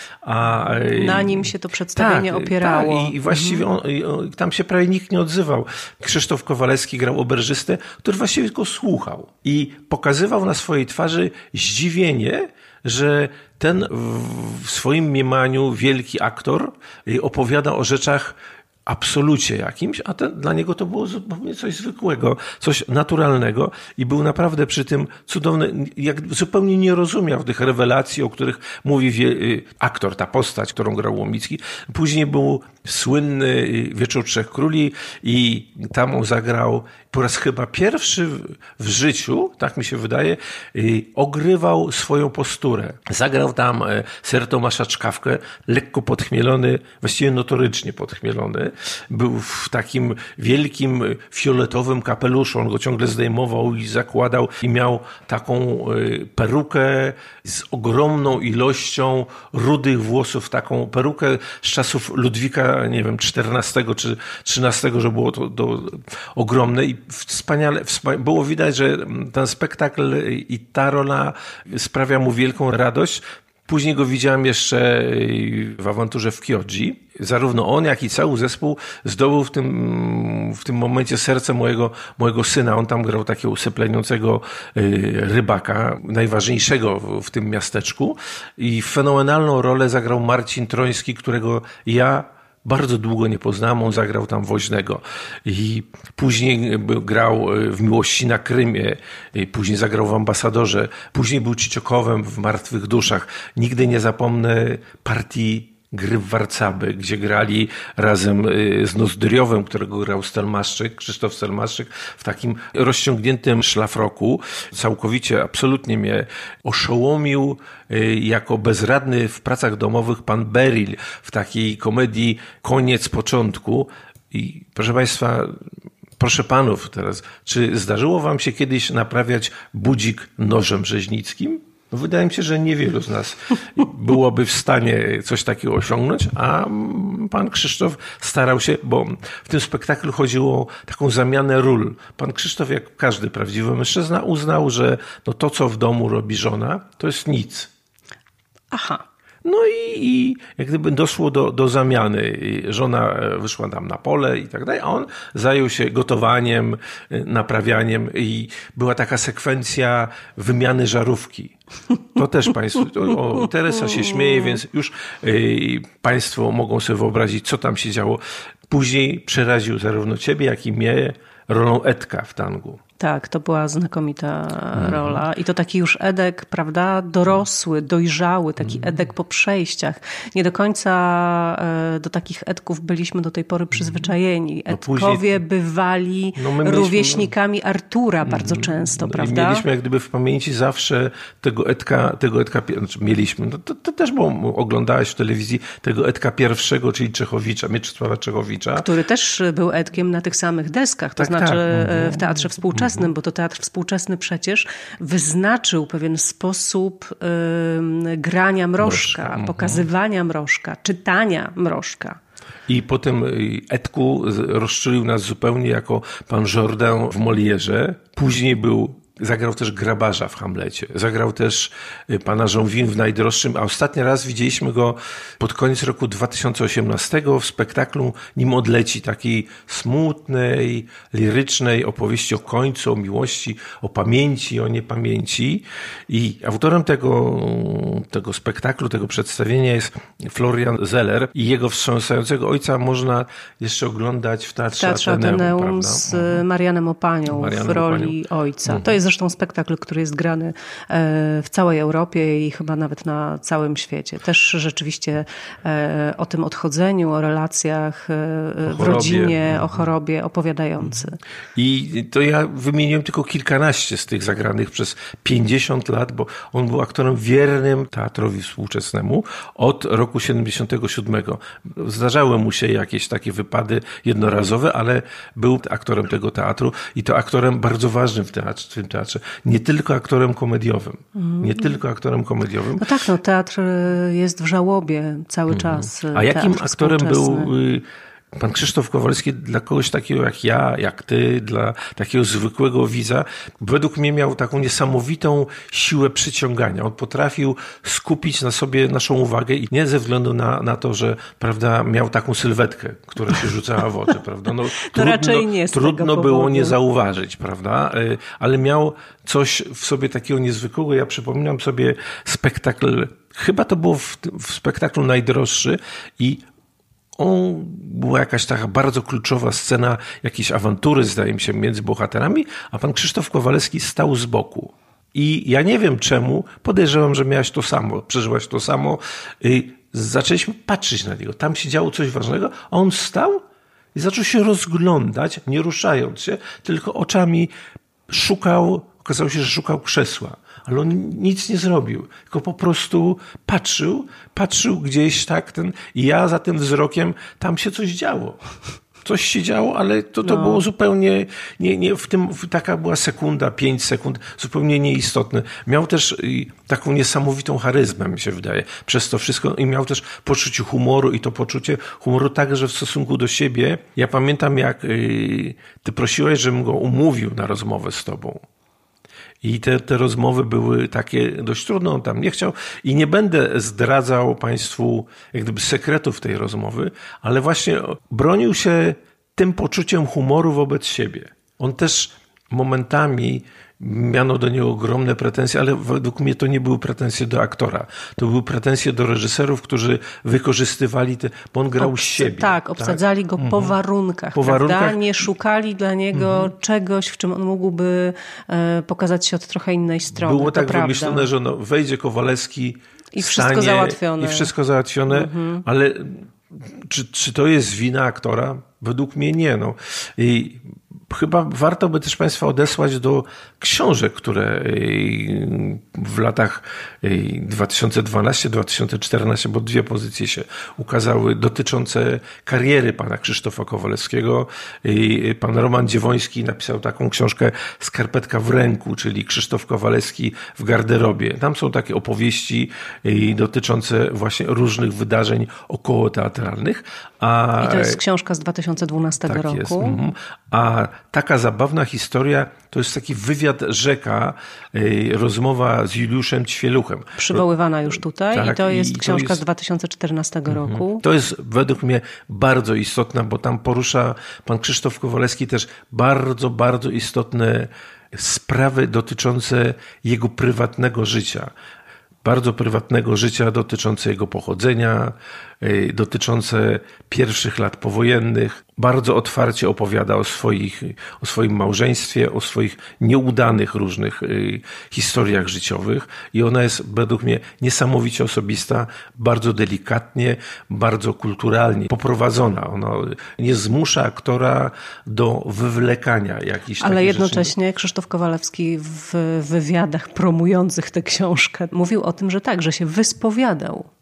Na nim się to przedstawienie opierało. Tak, i właściwie tam się prawie nikt nie odzywał. Krzysztof Kowalewski grał oberżystę, który właściwie tylko słuchał i pokazywał na swojej twarzy zdziwienie, że ten w swoim mniemaniu wielki aktor opowiada o rzeczach absolucie jakimś, a dla niego to było zupełnie coś zwykłego, coś naturalnego i był naprawdę przy tym cudowny, jak zupełnie nie rozumiał tych rewelacji, o których mówi aktor, ta postać, którą grał Łomnicki. Później był słynny Wieczór Trzech Króli i tam on zagrał po raz chyba pierwszy w życiu, tak mi się wydaje, ogrywał swoją posturę. Zagrał tam Ser Tomasza Czkawkę, lekko podchmielony, właściwie notorycznie podchmielony. Był w takim wielkim fioletowym kapeluszu, on go ciągle zdejmował i zakładał i miał taką perukę z ogromną ilością rudych włosów, taką perukę z czasów Ludwika, nie wiem, XIV czy XIII, że było to ogromne i wspaniale było widać, że ten spektakl i ta rola sprawia mu wielką radość. Później go widziałem jeszcze w Awanturze w Chioggi. Zarówno on, jak i cały zespół zdobył w tym momencie serce mojego syna. On tam grał takiego usypleniącego rybaka, najważniejszego w tym miasteczku. I fenomenalną rolę zagrał Marcin Troński, którego ja bardzo długo nie poznałem, on zagrał tam woźnego i później grał w Miłości na Krymie, później zagrał w Ambasadorze, później był Ciciokowem w Martwych Duszach. Nigdy nie zapomnę partii Gry w Warcaby, gdzie grali razem z Nozdryowem, którego grał Stelmaszczyk, Krzysztof Stelmaszczyk, w takim rozciągniętym szlafroku. Całkowicie, absolutnie mnie oszołomił jako bezradny w pracach domowych pan Beryl w takiej komedii Koniec początku. I proszę państwa, proszę panów teraz, czy zdarzyło wam się kiedyś naprawiać budzik nożem rzeźnickim? No wydaje mi się, że niewielu z nas byłoby w stanie coś takiego osiągnąć, a pan Krzysztof starał się, bo w tym spektaklu chodziło o taką zamianę ról. Pan Krzysztof, jak każdy prawdziwy mężczyzna, uznał, że to, co w domu robi żona, to jest nic. Aha. No i jak gdyby doszło do zamiany. Żona wyszła tam na pole i tak dalej, a on zajął się gotowaniem, naprawianiem i była taka sekwencja wymiany żarówki. To też państwo, Teresa się śmieje, więc już państwo mogą sobie wyobrazić, co tam się działo. Później przeraził zarówno ciebie, jak i mnie rolą Edka w tangu. Tak, to była znakomita rola. I to taki już Edek, prawda, dorosły, dojrzały, taki Edek po przejściach. Nie do końca do takich Edków byliśmy do tej pory przyzwyczajeni. Edkowie bywali rówieśnikami Artura bardzo często, prawda? Mieliśmy jak gdyby w pamięci zawsze tego Edka, znaczy mieliśmy, to też, bo oglądałeś w telewizji tego Edka pierwszego, czyli Czechowicza, Mieczysława Czechowicza. Który też był Edkiem na tych samych deskach, to znaczy w Teatrze Współczesnym, bo to Teatr Współczesny przecież wyznaczył pewien sposób grania mrożka, pokazywania mrożka, czytania mrożka. I potem Edku rozczulił nas zupełnie jako pan Jourdain w Molièrze. Później zagrał też grabarza w Hamlecie. Zagrał też pana Jonville w Najdroższym, a ostatni raz widzieliśmy go pod koniec roku 2018 w spektaklu Nim odleci, takiej smutnej, lirycznej opowieści o końcu, o miłości, o pamięci, o niepamięci. I autorem tego spektaklu, tego przedstawienia jest Florian Zeller i jego wstrząsającego ojca można jeszcze oglądać w Teatrze Ateneum z Marianem Opanią w roli ojca. To jest zresztą spektakl, który jest grany w całej Europie i chyba nawet na całym świecie. Też rzeczywiście o tym odchodzeniu, o relacjach w rodzinie, o chorobie opowiadający. I to ja wymieniłem tylko kilkanaście z tych zagranych przez 50 lat, bo on był aktorem wiernym teatrowi współczesnemu od roku 77. Zdarzały mu się jakieś takie wypady jednorazowe, ale był aktorem tego teatru i to aktorem bardzo ważnym w tym teatrze. Nie tylko aktorem komediowym. Nie tylko aktorem komediowym. No tak, teatr jest w żałobie cały czas. A jakim aktorem był pan Krzysztof Kowalski dla kogoś takiego jak ja, jak ty, dla takiego zwykłego widza? Według mnie miał taką niesamowitą siłę przyciągania. On potrafił skupić na sobie naszą uwagę i nie ze względu na to, że prawda, miał taką sylwetkę, która się rzucała w oczy. Prawda? Raczej nie z trudno było nie zauważyć, prawda? Ale miał coś w sobie takiego niezwykłego. Ja przypominam sobie spektakl, chyba to było w spektaklu Najdroższy i była jakaś taka bardzo kluczowa scena jakiejś awantury, zdaje mi się, między bohaterami, a pan Krzysztof Kowalski stał z boku. I ja nie wiem czemu, podejrzewam, że miałaś to samo, przeżyłaś to samo. Zaczęliśmy patrzeć na niego. Tam się działo coś ważnego, a on stał i zaczął się rozglądać, nie ruszając się, tylko oczami okazało się, że szukał krzesła. Ale on nic nie zrobił, tylko po prostu patrzył gdzieś tak i ja za tym wzrokiem, tam się coś działo. Coś się działo, ale to było zupełnie, taka była sekunda, 5 sekund, zupełnie nieistotne. Miał też taką niesamowitą charyzmę, mi się wydaje, przez to wszystko i miał też poczucie humoru i to poczucie humoru także w stosunku do siebie. Ja pamiętam, jak ty prosiłeś, żebym go umówił na rozmowę z tobą. I te rozmowy były takie dość trudne, on tam nie chciał i nie będę zdradzał państwu jak gdyby sekretów tej rozmowy, ale właśnie bronił się tym poczuciem humoru wobec siebie. On też momentami miano do niego ogromne pretensje, ale według mnie to nie były pretensje do aktora. To były pretensje do reżyserów, którzy wykorzystywali bo on grał z siebie. Tak, obsadzali go po warunkach, prawda? Nie szukali dla niego czegoś, w czym on mógłby pokazać się od trochę innej strony. Było tak wymyślone, że wejdzie Kowalewski, i wszystko załatwione. I wszystko załatwione, ale czy to jest wina aktora? Według mnie nie. I chyba warto by też państwa odesłać do książek, które w latach 2012-2014, bo 2 pozycje się ukazały dotyczące kariery pana Krzysztofa Kowalewskiego. Pan Roman Dziewoński napisał taką książkę Skarpetka w ręku, czyli Krzysztof Kowalewski w garderobie. Tam są takie opowieści dotyczące właśnie różnych wydarzeń okołoteatralnych. I to jest książka z 2012 roku. Jest. A taka zabawna historia to jest taki wywiad Rzeka, rozmowa z Juliuszem Ćwieluchem. Przywoływana już tutaj tak, i to jest książka z 2014 roku. To jest według mnie bardzo istotna, bo tam porusza pan Krzysztof Kowalewski też bardzo, bardzo istotne sprawy dotyczące jego prywatnego życia. Bardzo prywatnego życia, dotyczące jego pochodzenia, dotyczące pierwszych lat powojennych. Bardzo otwarcie opowiada o swoim małżeństwie, o swoich nieudanych różnych historiach życiowych i ona jest według mnie niesamowicie osobista, bardzo delikatnie, bardzo kulturalnie poprowadzona. Ona nie zmusza aktora do wywlekania jakichś Ale jednocześnie rzeczy. Krzysztof Kowalewski w wywiadach promujących tę książkę mówił o tym, że tak, że się wyspowiadał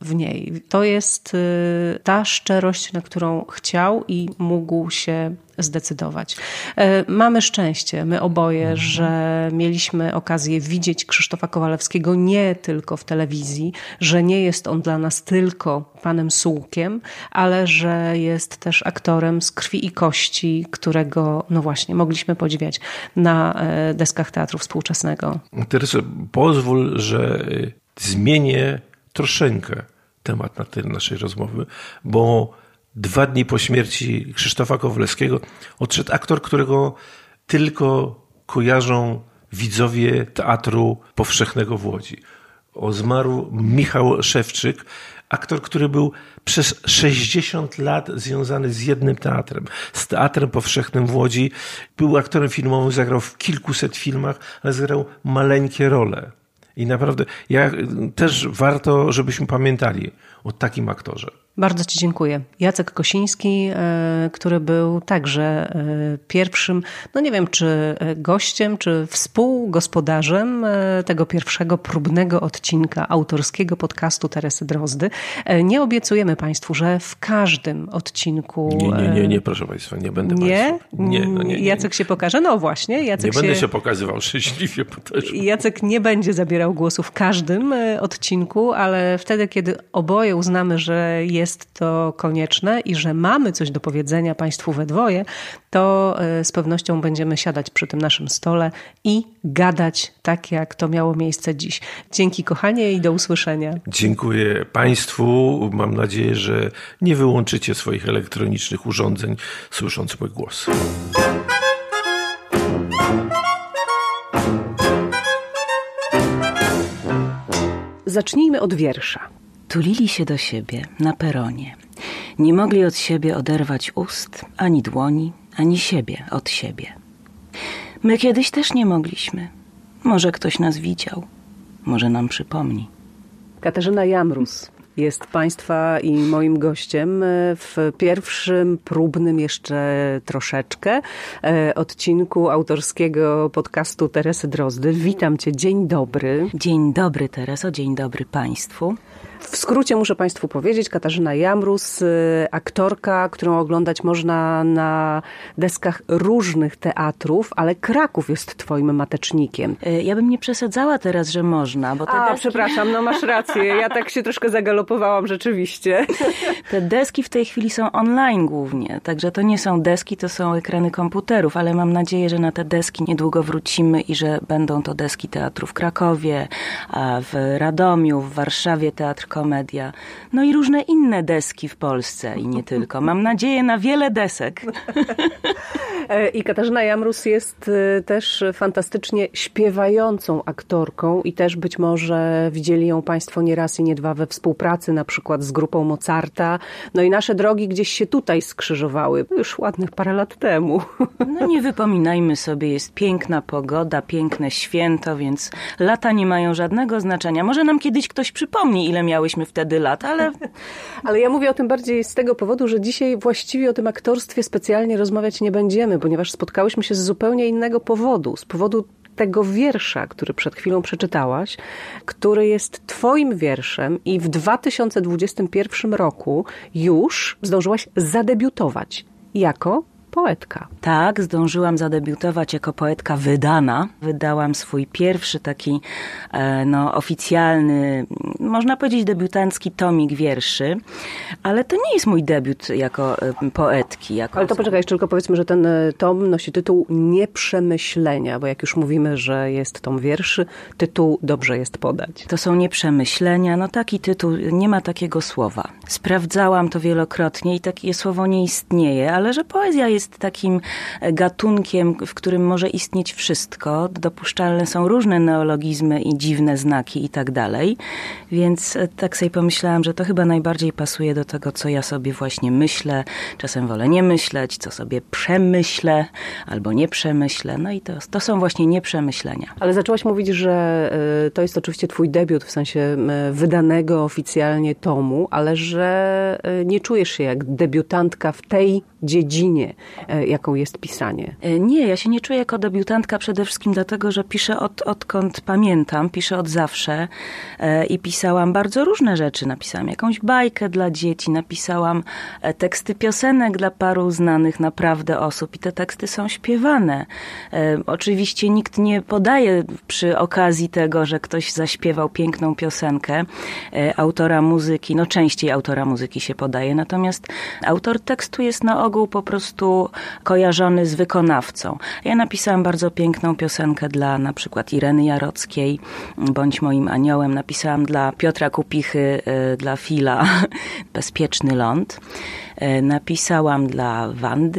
w niej. To jest ta szczerość, na którą chciał i mógł się zdecydować. Mamy szczęście, my oboje, że mieliśmy okazję widzieć Krzysztofa Kowalewskiego nie tylko w telewizji, że nie jest on dla nas tylko panem Sułkiem, ale że jest też aktorem z krwi i kości, którego, no właśnie, mogliśmy podziwiać na deskach teatru współczesnego. Tereso, pozwól, że zmienię troszeczkę temat na tej naszej rozmowy, bo 2 dni po śmierci Krzysztofa Kowalewskiego odszedł aktor, którego tylko kojarzą widzowie Teatru Powszechnego w Łodzi. Zmarł Michał Szewczyk, aktor, który był przez 60 lat związany z jednym teatrem, z Teatrem Powszechnym w Łodzi. Był aktorem filmowym, zagrał w kilkuset filmach, ale zagrał maleńkie role. I naprawdę też warto, żebyśmy pamiętali o takim aktorze. Bardzo ci dziękuję. Jacek Kosiński, który był także pierwszym, no nie wiem czy gościem, czy współgospodarzem tego pierwszego próbnego odcinka autorskiego podcastu Teresy Drozdy. Nie obiecujemy Państwu, że w każdym odcinku... Nie, proszę Państwa, nie będę Nie? Państwu. Nie. Jacek się pokaże? No właśnie. Jacek będę się pokazywał szczęśliwie. Jacek nie będzie zabierał głosu w każdym odcinku, ale wtedy, kiedy oboje uznamy, że jest to konieczne i że mamy coś do powiedzenia Państwu we dwoje, to z pewnością będziemy siadać przy tym naszym stole i gadać tak, jak to miało miejsce dziś. Dzięki kochanie i do usłyszenia. Dziękuję Państwu. Mam nadzieję, że nie wyłączycie swoich elektronicznych urządzeń, słysząc mój głos. Zacznijmy od wiersza. Tulili się do siebie na peronie. Nie mogli od siebie oderwać ust, ani dłoni, ani siebie od siebie. My kiedyś też nie mogliśmy. Może ktoś nas widział. Może nam przypomni. Katarzyna Jamrus jest Państwa i moim gościem w pierwszym, próbnym jeszcze troszeczkę odcinku autorskiego podcastu Teresy Drozdy. Witam Cię, dzień dobry. Dzień dobry, Tereso, dzień dobry Państwu. W skrócie muszę Państwu powiedzieć, Katarzyna Jamrus, aktorka, którą oglądać można na deskach różnych teatrów, ale Kraków jest Twoim matecznikiem. Ja bym nie przesadzała teraz, że można, bo te deski... przepraszam, no masz rację, ja tak się troszkę zagalopowałam rzeczywiście. Te deski w tej chwili są online głównie, także to nie są deski, to są ekrany komputerów, ale mam nadzieję, że na te deski niedługo wrócimy i że będą to deski teatru w Krakowie, a w Radomiu, w Warszawie Teatr Komedia, no i różne inne deski w Polsce i nie tylko. Mam nadzieję na wiele desek. I Katarzyna Jamrus jest też fantastycznie śpiewającą aktorką i też być może widzieli ją Państwo nie raz i nie dwa we współpracy, na przykład z grupą Mozarta. No i nasze drogi gdzieś się tutaj skrzyżowały, już ładnych parę lat temu. No nie wypominajmy sobie, jest piękna pogoda, piękne święto, więc lata nie mają żadnego znaczenia. Może nam kiedyś ktoś przypomni, ile miałyśmy wtedy lat, ale... Ale ja mówię o tym bardziej z tego powodu, że dzisiaj właściwie o tym aktorstwie specjalnie rozmawiać nie będziemy, ponieważ spotkałyśmy się z zupełnie innego powodu. Z powodu tego wiersza, który przed chwilą przeczytałaś, który jest Twoim wierszem i w 2021 roku już zdążyłaś zadebiutować jako poetka. Tak, zdążyłam zadebiutować jako poetka wydana. Wydałam swój pierwszy taki oficjalny, można powiedzieć debiutancki tomik wierszy, ale to nie jest mój debiut jako poetki. Ale to poczekaj, jeszcze tylko powiedzmy, że ten tom nosi tytuł Nieprzemyślenia, bo jak już mówimy, że jest tom wierszy, tytuł dobrze jest podać. To są nieprzemyślenia, no taki tytuł, nie ma takiego słowa. Sprawdzałam to wielokrotnie i takie słowo nie istnieje, ale że poezja jest takim gatunkiem, w którym może istnieć wszystko. Dopuszczalne są różne neologizmy i dziwne znaki i tak dalej. Więc tak sobie pomyślałam, że to chyba najbardziej pasuje do tego, co ja sobie właśnie myślę. Czasem wolę nie myśleć, co sobie przemyślę albo nie przemyślę. No i to są właśnie nieprzemyślenia. Ale zaczęłaś mówić, że to jest oczywiście twój debiut w sensie wydanego oficjalnie tomu, ale że nie czujesz się jak debiutantka w tej dziedzinie. jaką jest pisanie? Nie, ja się nie czuję jako debiutantka przede wszystkim dlatego, że piszę odkąd pamiętam, piszę od zawsze i pisałam bardzo różne rzeczy. Napisałam jakąś bajkę dla dzieci, napisałam teksty piosenek dla paru znanych naprawdę osób i te teksty są śpiewane. Oczywiście nikt nie podaje przy okazji tego, że ktoś zaśpiewał piękną piosenkę autora muzyki, no częściej autora muzyki się podaje, natomiast autor tekstu jest na ogół po prostu kojarzony z wykonawcą. Ja napisałam bardzo piękną piosenkę dla na przykład Ireny Jarockiej, Bądź moim aniołem. Napisałam dla Piotra Kupichy, dla Fila Bezpieczny ląd. Napisałam dla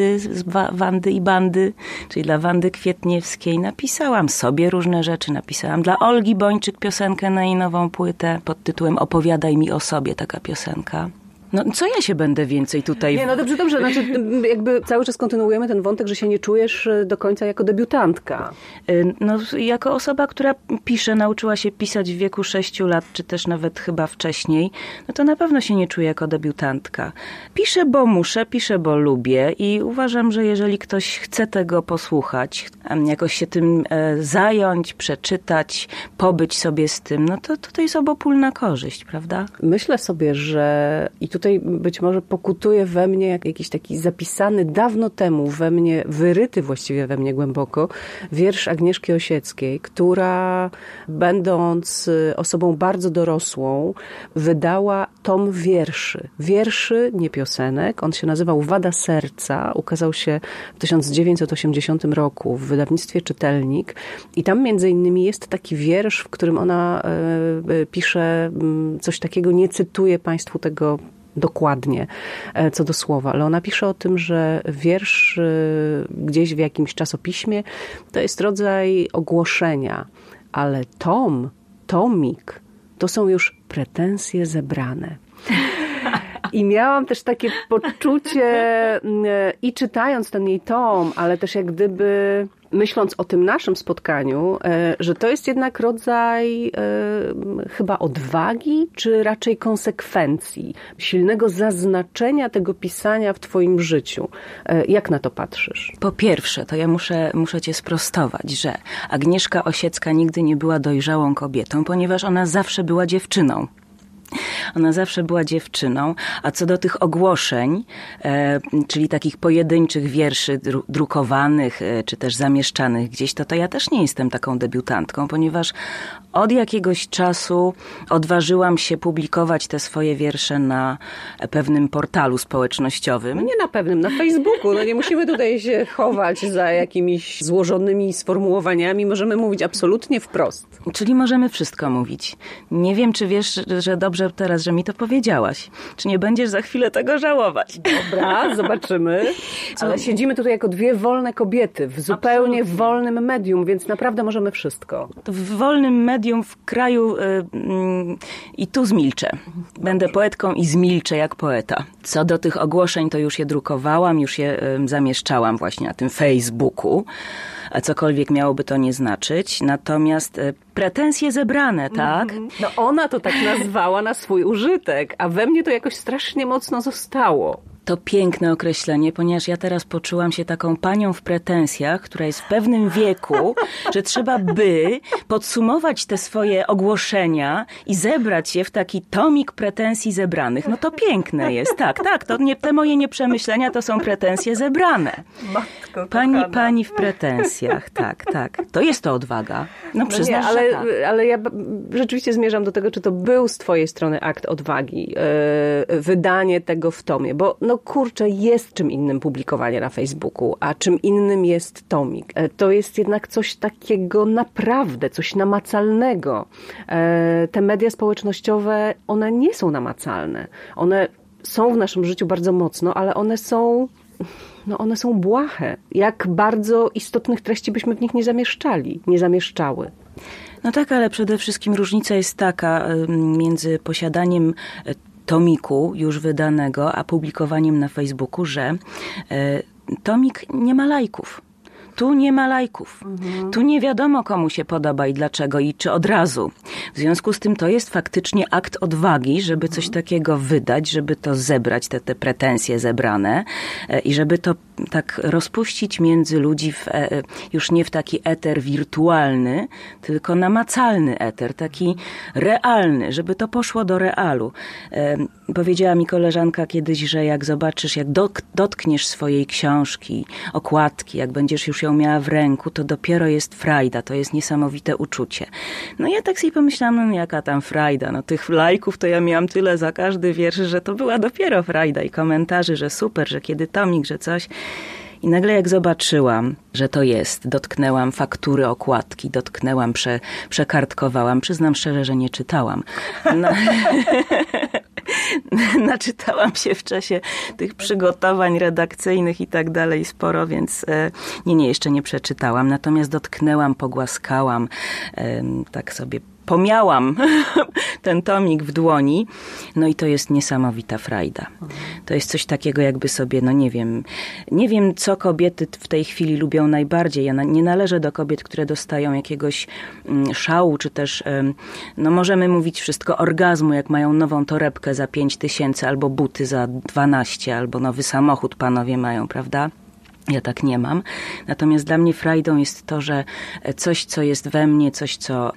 Wandy i Bandy, czyli dla Wandy Kwietniewskiej. Napisałam sobie różne rzeczy. Napisałam dla Olgi Bończyk piosenkę na jej nową płytę pod tytułem Opowiadaj mi o sobie, taka piosenka. No co ja się będę więcej tutaj... Nie, no dobrze. Znaczy, jakby cały czas kontynuujemy ten wątek, że się nie czujesz do końca jako debiutantka. No jako osoba, która pisze, nauczyła się pisać w wieku 6 lat, czy też nawet chyba wcześniej, no to na pewno się nie czuję jako debiutantka. Piszę, bo muszę, piszę, bo lubię i uważam, że jeżeli ktoś chce tego posłuchać, jakoś się tym zająć, przeczytać, pobyć sobie z tym, no to jest obopólna korzyść, prawda? Myślę sobie, że i tutaj być może pokutuje we mnie jakiś taki zapisany dawno temu we mnie, wyryty właściwie we mnie głęboko, wiersz Agnieszki Osieckiej, która będąc osobą bardzo dorosłą, wydała tom wierszy, nie piosenek. On się nazywał Wada serca, ukazał się w 1980 roku w wydawnictwie Czytelnik i tam między innymi jest taki wiersz, w którym ona pisze coś takiego, nie cytuję Państwu tego dokładnie co do słowa, ale ona pisze o tym, że wiersz gdzieś w jakimś czasopiśmie to jest rodzaj ogłoszenia, ale tomik to są już pretensje zebrane. I miałam też takie poczucie i czytając ten jej tom, ale też jak gdyby myśląc o tym naszym spotkaniu, że to jest jednak rodzaj chyba odwagi, czy raczej konsekwencji, silnego zaznaczenia tego pisania w twoim życiu. Jak na to patrzysz? Po pierwsze, to ja muszę cię sprostować, że Agnieszka Osiecka nigdy nie była dojrzałą kobietą, ponieważ ona zawsze była dziewczyną. Ona zawsze była dziewczyną, a co do tych ogłoszeń, czyli takich pojedynczych wierszy drukowanych, czy też zamieszczanych gdzieś, to ja też nie jestem taką debiutantką, ponieważ od jakiegoś czasu odważyłam się publikować te swoje wiersze na pewnym portalu społecznościowym. No nie na pewnym, na Facebooku. No nie musimy tutaj się chować za jakimiś złożonymi sformułowaniami. Możemy mówić absolutnie wprost. Czyli możemy wszystko mówić. Nie wiem, czy wiesz, że dobrze teraz, że mi to powiedziałaś. Czy nie będziesz za chwilę tego żałować? Dobra, zobaczymy. Ale siedzimy tutaj jako dwie wolne kobiety w zupełnie wolnym medium, więc naprawdę możemy wszystko. W wolnym medium w kraju i tu zmilczę. Będę poetką i zmilczę jak poeta. Co do tych ogłoszeń, to już je drukowałam, już je zamieszczałam właśnie na tym Facebooku. A cokolwiek miałoby to nie znaczyć. Natomiast pretensje zebrane, tak? No ona to tak nazwała na swój użytek, a we mnie to jakoś strasznie mocno zostało. To piękne określenie, ponieważ ja teraz poczułam się taką panią w pretensjach, która jest w pewnym wieku, że trzeba by podsumować te swoje ogłoszenia i zebrać je w taki tomik pretensji zebranych. No to piękne jest, tak. To nie, te moje nieprzemyślenia to są pretensje zebrane. Matko Pani w pretensjach, tak. To jest to odwaga. No przyznasz, no nie, że tak. Ale ja rzeczywiście zmierzam do tego, czy to był z twojej strony akt odwagi, wydanie tego w tomie, bo no kurczę, jest czym innym publikowanie na Facebooku, a czym innym jest tomik. To jest jednak coś takiego naprawdę, coś namacalnego. Te media społecznościowe, one nie są namacalne. One są w naszym życiu bardzo mocno, ale one są błahe. Jak bardzo istotnych treści byśmy w nich nie zamieszczały. No tak, ale przede wszystkim różnica jest taka między posiadaniem tomiku już wydanego, a publikowaniem na Facebooku, że tomik nie ma lajków. Tu nie ma lajków. Tu nie wiadomo, komu się podoba i dlaczego i czy od razu. W związku z tym to jest faktycznie akt odwagi, żeby coś takiego wydać, żeby to zebrać, te pretensje zebrane i żeby to tak rozpuścić między ludzi już nie w taki eter wirtualny, tylko namacalny eter, taki realny, żeby to poszło do realu. Powiedziała mi koleżanka kiedyś, że jak zobaczysz, jak dotkniesz swojej książki, okładki, jak będziesz już ją miała w ręku, to dopiero jest frajda, to jest niesamowite uczucie. No ja tak sobie pomyślałam, no jaka tam frajda, no tych lajków to ja miałam tyle za każdy wiersz, że to była dopiero frajda i komentarzy, że super, że kiedy tomik, że coś. I nagle jak zobaczyłam, że to jest, dotknęłam faktury okładki, dotknęłam, przekartkowałam, przyznam szczerze, że nie czytałam. No. Naczytałam się w czasie tych przygotowań redakcyjnych i tak dalej sporo, więc jeszcze nie przeczytałam. Natomiast dotknęłam, pogłaskałam, tak sobie pomiałam ten tomik w dłoni. No i to jest niesamowita frajda. To jest coś takiego, jakby sobie, no nie wiem, co kobiety w tej chwili lubią najbardziej. Ja nie należę do kobiet, które dostają jakiegoś szału, czy też, no możemy mówić wszystko, orgazmu, jak mają nową torebkę za 5000, albo buty za 12, albo nowy samochód panowie mają, prawda? Ja tak nie mam. Natomiast dla mnie frajdą jest to, że coś, co jest we mnie, coś, co,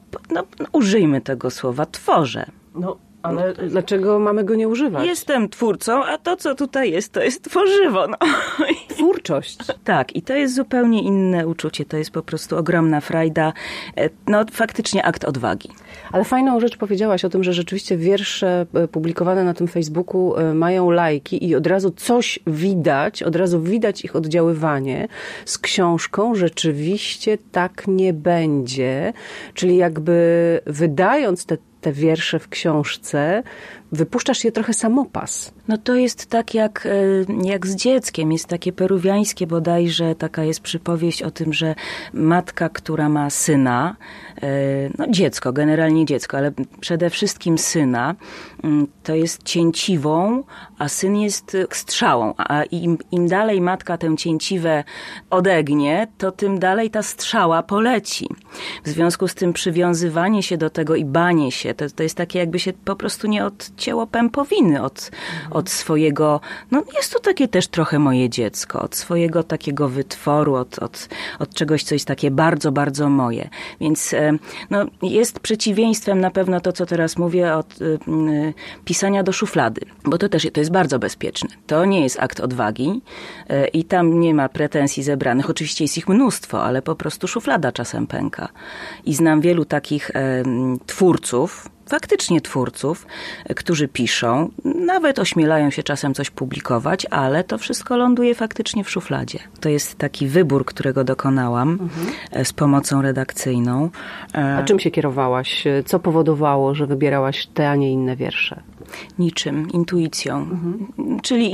użyjmy tego słowa, tworzę. No, ale dlaczego mamy go nie używać? Jestem twórcą, a to, co tutaj jest, to jest tworzywo. No. Twórczość. Tak, i to jest zupełnie inne uczucie. To jest po prostu ogromna frajda. No, faktycznie akt odwagi. Ale fajną rzecz powiedziałaś o tym, że rzeczywiście wiersze publikowane na tym Facebooku mają lajki i od razu coś widać, od razu widać ich oddziaływanie. Z książką rzeczywiście tak nie będzie. Czyli jakby wydając te wiersze w książce, wypuszczasz je trochę samopas. No to jest tak jak z dzieckiem. Jest takie peruwiańskie bodajże, taka jest przypowieść o tym, że matka, która ma syna, no dziecko, generalnie dziecko, ale przede wszystkim syna, to jest cięciwą, a syn jest strzałą. A im dalej matka tę cięciwę odegnie, to tym dalej ta strzała poleci. W związku z tym przywiązywanie się do tego i banie się, to jest takie, jakby się po prostu nie odcięło pępowiny od swojego, no jest to takie też trochę moje dziecko, od swojego takiego wytworu, od czegoś, co jest takie bardzo, bardzo moje. Więc no, jest przeciwieństwem na pewno to, co teraz mówię, od pisania do szuflady, bo to jest bardzo bezpieczne. To nie jest akt odwagi i tam nie ma pretensji zebranych. Oczywiście jest ich mnóstwo, ale po prostu szuflada czasem pęka. I znam wielu takich twórców, faktycznie twórców, którzy piszą, nawet ośmielają się czasem coś publikować, ale to wszystko ląduje faktycznie w szufladzie. To jest taki wybór, którego dokonałam z pomocą redakcyjną. A czym się kierowałaś? Co powodowało, że wybierałaś te, a nie inne wiersze? Niczym, intuicją. Czyli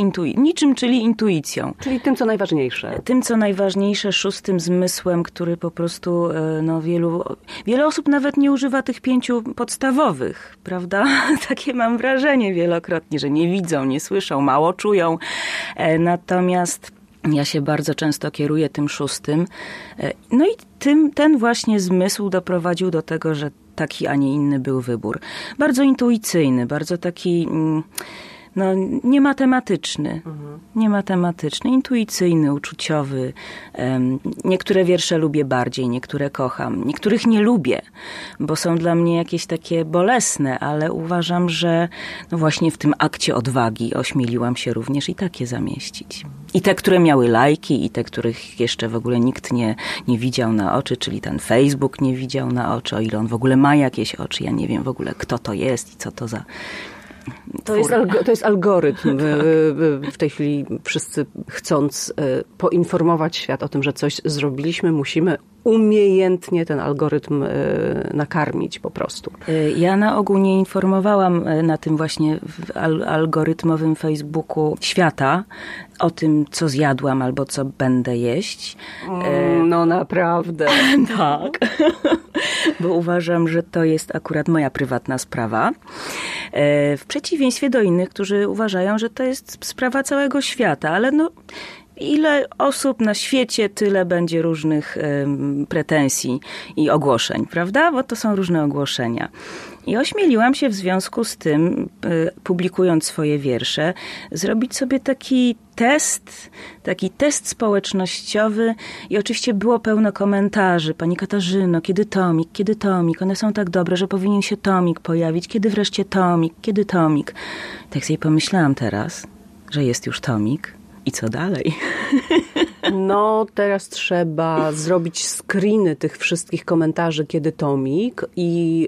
intuicją. Czyli tym, co najważniejsze. Tym, co najważniejsze, szóstym zmysłem, który po prostu wiele osób nawet nie używa tych 5 podstawowych, prawda? Takie mam wrażenie wielokrotnie, że nie widzą, nie słyszą, mało czują. Natomiast ja się bardzo często kieruję tym 6. No i ten właśnie zmysł doprowadził do tego, że taki, a nie inny był wybór. Bardzo intuicyjny, bardzo taki niematematyczny. Niematematyczny, intuicyjny, uczuciowy. Niektóre wiersze lubię bardziej, niektóre kocham. Niektórych nie lubię, bo są dla mnie jakieś takie bolesne, ale uważam, że no właśnie w tym akcie odwagi ośmieliłam się również i takie zamieścić. I te, które miały lajki, i te, których jeszcze w ogóle nikt nie widział na oczy, czyli ten Facebook nie widział na oczy, o ile on w ogóle ma jakieś oczy. Ja nie wiem w ogóle, kto to jest i co to za... To jest algorytm. W tej chwili wszyscy, chcąc poinformować świat o tym, że coś zrobiliśmy, musimy umiejętnie ten algorytm nakarmić po prostu. Ja na ogół nie informowałam na tym właśnie algorytmowym Facebooku świata o tym, co zjadłam albo co będę jeść. No naprawdę. Tak. Bo uważam, że to jest akurat moja prywatna sprawa. W przeciwieństwie do innych, którzy uważają, że to jest sprawa całego świata, ale no ile osób na świecie, tyle będzie różnych pretensji i ogłoszeń, prawda? Bo to są różne ogłoszenia. I ośmieliłam się w związku z tym, publikując swoje wiersze, zrobić sobie taki test społecznościowy i oczywiście było pełno komentarzy. Pani Katarzyno, kiedy tomik? One są tak dobre, że powinien się tomik pojawić. Kiedy wreszcie tomik? Kiedy tomik? Tak sobie pomyślałam teraz, że jest już tomik. I co dalej? No, teraz trzeba zrobić screeny tych wszystkich komentarzy, kiedy tomik i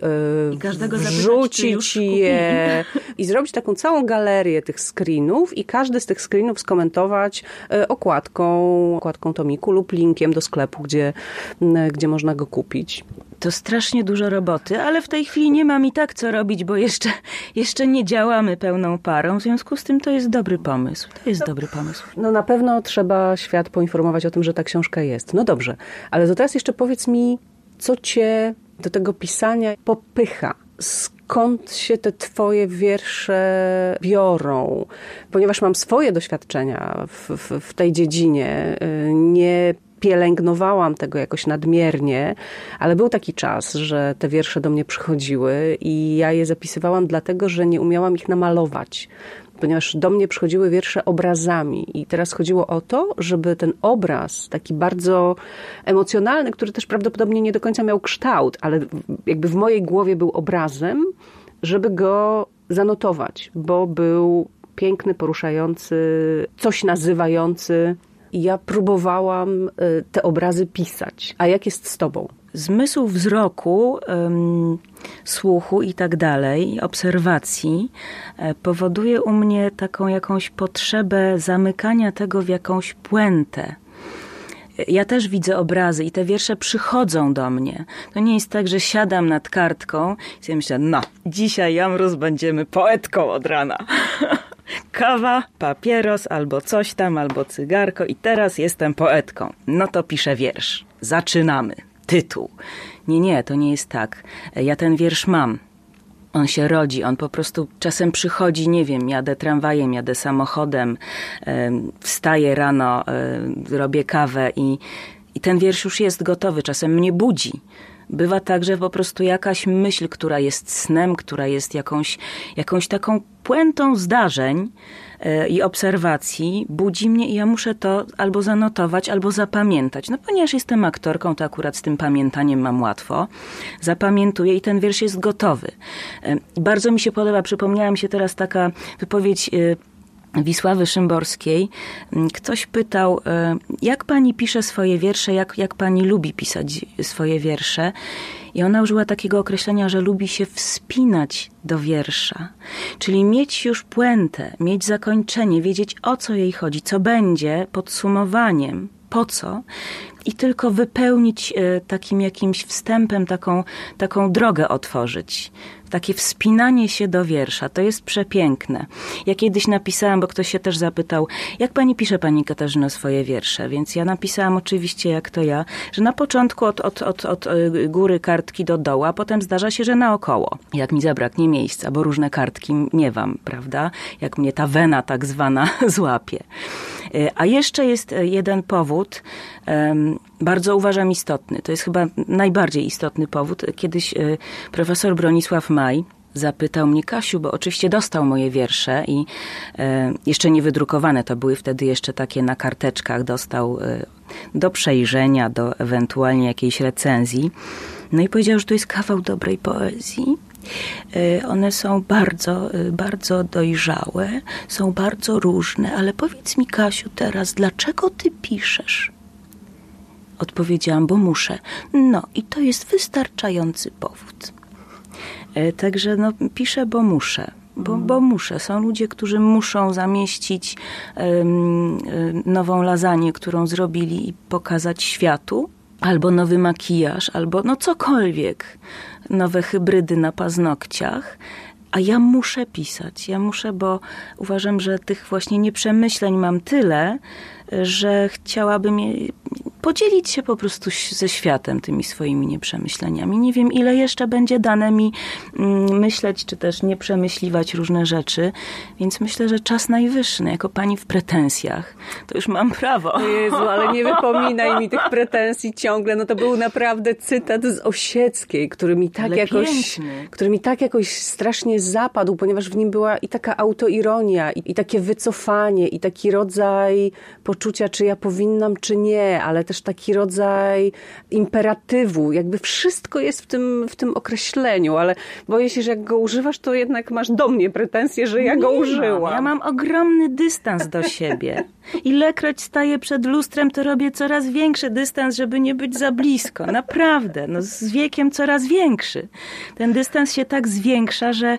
wrzucić je i zrobić taką całą galerię tych screenów i każdy z tych screenów skomentować okładką tomiku lub linkiem do sklepu, gdzie można go kupić. To strasznie dużo roboty, ale w tej chwili nie mam i tak co robić, bo jeszcze nie działamy pełną parą. W związku z tym to jest dobry pomysł. No na pewno trzeba świat poinformować o tym, że ta książka jest. No dobrze, ale to teraz jeszcze powiedz mi, co cię do tego pisania popycha? Skąd się te twoje wiersze biorą? Ponieważ mam swoje doświadczenia w tej dziedzinie, nie pielęgnowałam tego jakoś nadmiernie, ale był taki czas, że te wiersze do mnie przychodziły i ja je zapisywałam dlatego, że nie umiałam ich namalować. Ponieważ do mnie przychodziły wiersze obrazami i teraz chodziło o to, żeby ten obraz, taki bardzo emocjonalny, który też prawdopodobnie nie do końca miał kształt, ale jakby w mojej głowie był obrazem, żeby go zanotować, bo był piękny, poruszający, coś nazywający. I ja próbowałam te obrazy pisać. A jak jest z tobą? Zmysł wzroku, słuchu i tak dalej, obserwacji powoduje u mnie taką jakąś potrzebę zamykania tego w jakąś puentę. Ja też widzę obrazy i te wiersze przychodzą do mnie. To nie jest tak, że siadam nad kartką i sobie myślę, no, dzisiaj Jamrus będziemy poetką od rana. Kawa, papieros, albo coś tam, albo cygarko i teraz jestem poetką. No to piszę wiersz. Zaczynamy. Tytuł. Nie, to nie jest tak. Ja ten wiersz mam. On się rodzi, on po prostu czasem przychodzi, nie wiem, jadę tramwajem, jadę samochodem, wstaję rano, robię kawę i ten wiersz już jest gotowy, czasem mnie budzi. Bywa tak, że po prostu jakaś myśl, która jest snem, która jest jakąś taką puentą zdarzeń i obserwacji, budzi mnie i ja muszę to albo zanotować, albo zapamiętać. No ponieważ jestem aktorką, to akurat z tym pamiętaniem mam łatwo. Zapamiętuję i ten wiersz jest gotowy. Bardzo mi się podoba, przypomniała mi się teraz taka wypowiedź Wisławy Szymborskiej. Ktoś pytał, jak pani pisze swoje wiersze, jak pani lubi pisać swoje wiersze. I ona użyła takiego określenia, że lubi się wspinać do wiersza. Czyli mieć już puentę, mieć zakończenie, wiedzieć o co jej chodzi, co będzie podsumowaniem, po co. I tylko wypełnić takim jakimś wstępem, taką drogę otworzyć. Takie wspinanie się do wiersza. To jest przepiękne. Ja kiedyś napisałam, bo ktoś się też zapytał, jak pani pisze, pani Katarzyno, swoje wiersze? Więc ja napisałam oczywiście, jak to ja, że na początku od góry kartki do dołu, a potem zdarza się, że naokoło. Jak mi zabraknie miejsca, bo różne kartki miewam, prawda? Jak mnie ta wena tak zwana złapie. A jeszcze jest jeden powód, bardzo uważam istotny. To jest chyba najbardziej istotny powód. Kiedyś profesor Bronisław Maj zapytał mnie, Kasiu, bo oczywiście dostał moje wiersze i jeszcze nie wydrukowane, to były wtedy jeszcze takie na karteczkach, dostał do przejrzenia, do ewentualnie jakiejś recenzji. No i powiedział, że to jest kawał dobrej poezji. One są bardzo, bardzo dojrzałe, są bardzo różne, ale powiedz mi, Kasiu, teraz, dlaczego ty piszesz? Odpowiedziałam, bo muszę. No i to jest wystarczający powód. Także no, piszę, bo muszę. Bo muszę. Są ludzie, którzy muszą zamieścić nową lasagne, którą zrobili i pokazać światu. Albo nowy makijaż, albo no cokolwiek. Nowe hybrydy na paznokciach. A ja muszę pisać. Ja muszę, bo uważam, że tych właśnie nieprzemyśleń mam tyle, że chciałabym je podzielić się po prostu ze światem tymi swoimi nieprzemyśleniami. Nie wiem, ile jeszcze będzie dane mi myśleć, czy też nie przemyśliwać różne rzeczy, więc myślę, że czas najwyższy. No, jako pani w pretensjach, to już mam prawo. Jezu, ale nie wypominaj mi tych pretensji ciągle. No to był naprawdę cytat z Osieckiej, który mi tak jakoś strasznie zapadł, ponieważ w nim była i taka autoironia, i takie wycofanie, i taki rodzaj poczucia, czy ja powinnam, czy nie, ale też taki rodzaj imperatywu. Jakby wszystko jest w tym określeniu, ale boję się, że jak go używasz, to jednak masz do mnie pretensje, że ja go użyłam. Ja mam ogromny dystans do siebie. Ilekroć staję przed lustrem, to robię coraz większy dystans, żeby nie być za blisko. Naprawdę. No, z wiekiem coraz większy. Ten dystans się tak zwiększa, że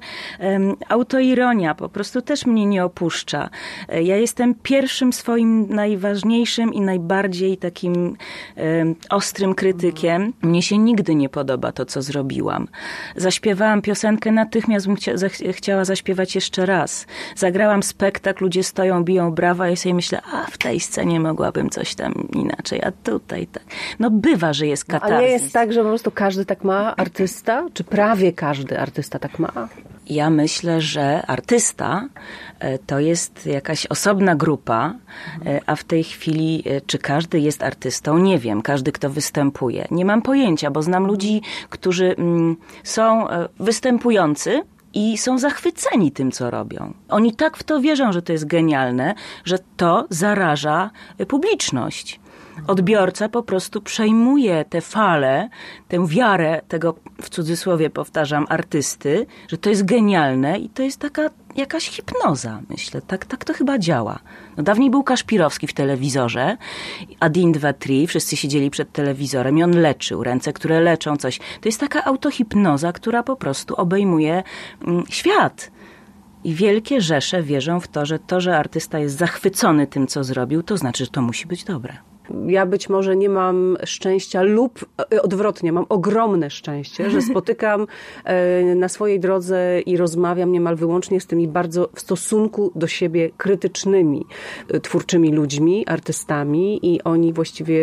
autoironia po prostu też mnie nie opuszcza. Ja jestem pierwszym swoim najważniejszym i najbardziej takim ostrym krytykiem. Mnie się nigdy nie podoba to, co zrobiłam. Zaśpiewałam piosenkę, natychmiast bym chciała zaśpiewać jeszcze raz. Zagrałam spektakl, ludzie stoją, biją brawa, ja sobie myślę, a w tej scenie mogłabym coś tam inaczej, a tutaj tak. No bywa, że jest katarzis. A nie jest tak, że po prostu każdy tak ma, artysta? Czy prawie każdy artysta tak ma? Ja myślę, że artysta to jest jakaś osobna grupa, a w tej chwili czy każdy jest artystą, nie wiem. Każdy, kto występuje. Nie mam pojęcia, bo znam ludzi, którzy są występujący i są zachwyceni tym, co robią. Oni tak w to wierzą, że to jest genialne, że to zaraża publiczność. Odbiorca po prostu przejmuje tę falę, tę wiarę tego, w cudzysłowie powtarzam, artysty, że to jest genialne i to jest taka jakaś hipnoza, myślę. Tak to chyba działa. No, dawniej był Kaszpirowski w telewizorze, Adin 2-3, wszyscy siedzieli przed telewizorem i on leczył, ręce, które leczą coś. To jest taka autohipnoza, która po prostu obejmuje świat. I wielkie rzesze wierzą w to, że artysta jest zachwycony tym, co zrobił, to znaczy, że to musi być dobre. Ja być może nie mam szczęścia lub odwrotnie, mam ogromne szczęście, że spotykam na swojej drodze i rozmawiam niemal wyłącznie z tymi bardzo w stosunku do siebie krytycznymi, twórczymi ludźmi, artystami i oni właściwie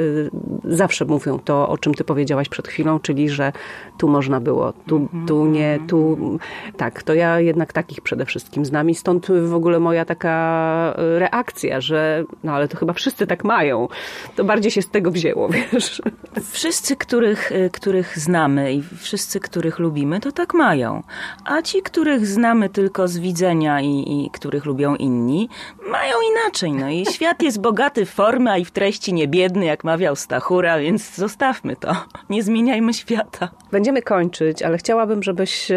zawsze mówią to, o czym ty powiedziałaś przed chwilą, czyli że tu można było, tu nie, tu... Tak, to ja jednak takich przede wszystkim znam i stąd w ogóle moja taka reakcja, że no ale to chyba wszyscy tak mają. To bardziej się z tego wzięło, wiesz. Wszyscy, których znamy i wszyscy, których lubimy, to tak mają. A ci, których znamy tylko z widzenia i których lubią inni, mają inaczej. No i świat jest bogaty w formę, a i w treści nie biedny, jak mawiał Stachura, więc zostawmy to. Nie zmieniajmy świata. Będziemy kończyć, ale chciałabym, żebyś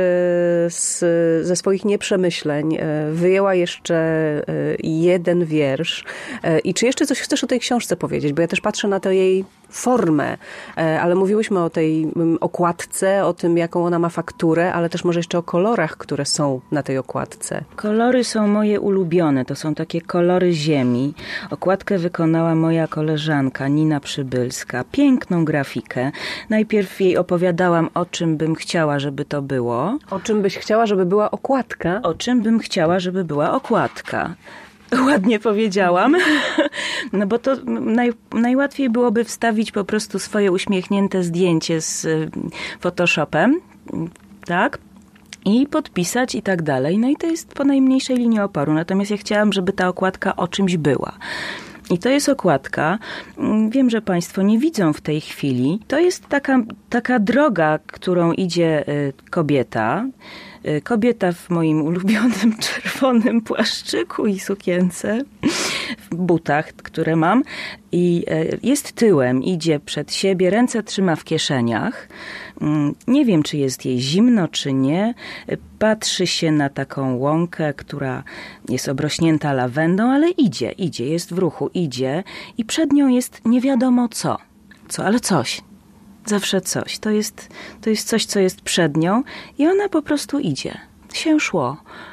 ze swoich nieprzemyśleń wyjęła jeszcze jeden wiersz. I czy jeszcze coś chcesz o tej książce powiedzieć? Bo ja też patrzę na tę jej formę, ale mówiłyśmy o tej okładce, o tym, jaką ona ma fakturę, ale też może jeszcze o kolorach, które są na tej okładce. Kolory są moje ulubione. To są takie kolory ziemi. Okładkę wykonała moja koleżanka Nina Przybylska. Piękną grafikę. Najpierw jej opowiadałam, o czym bym chciała, żeby to było. O czym byś chciała, żeby była okładka? O czym bym chciała, żeby była okładka. Ładnie powiedziałam, no bo to najłatwiej byłoby wstawić po prostu swoje uśmiechnięte zdjęcie z Photoshopem, tak? I podpisać i tak dalej. No i to jest po najmniejszej linii oporu. Natomiast ja chciałam, żeby ta okładka o czymś była. I to jest okładka, wiem, że Państwo nie widzą w tej chwili, to jest taka droga, którą idzie kobieta. Kobieta w moim ulubionym czerwonym płaszczyku i sukience, w butach, które mam. I jest tyłem, idzie przed siebie, ręce trzyma w kieszeniach. Nie wiem, czy jest jej zimno, czy nie. Patrzy się na taką łąkę, która jest obrośnięta lawendą, ale idzie, jest w ruchu, idzie. I przed nią jest nie wiadomo co, ale coś. Zawsze coś. To jest coś, co jest przed nią i ona po prostu idzie. Się szło.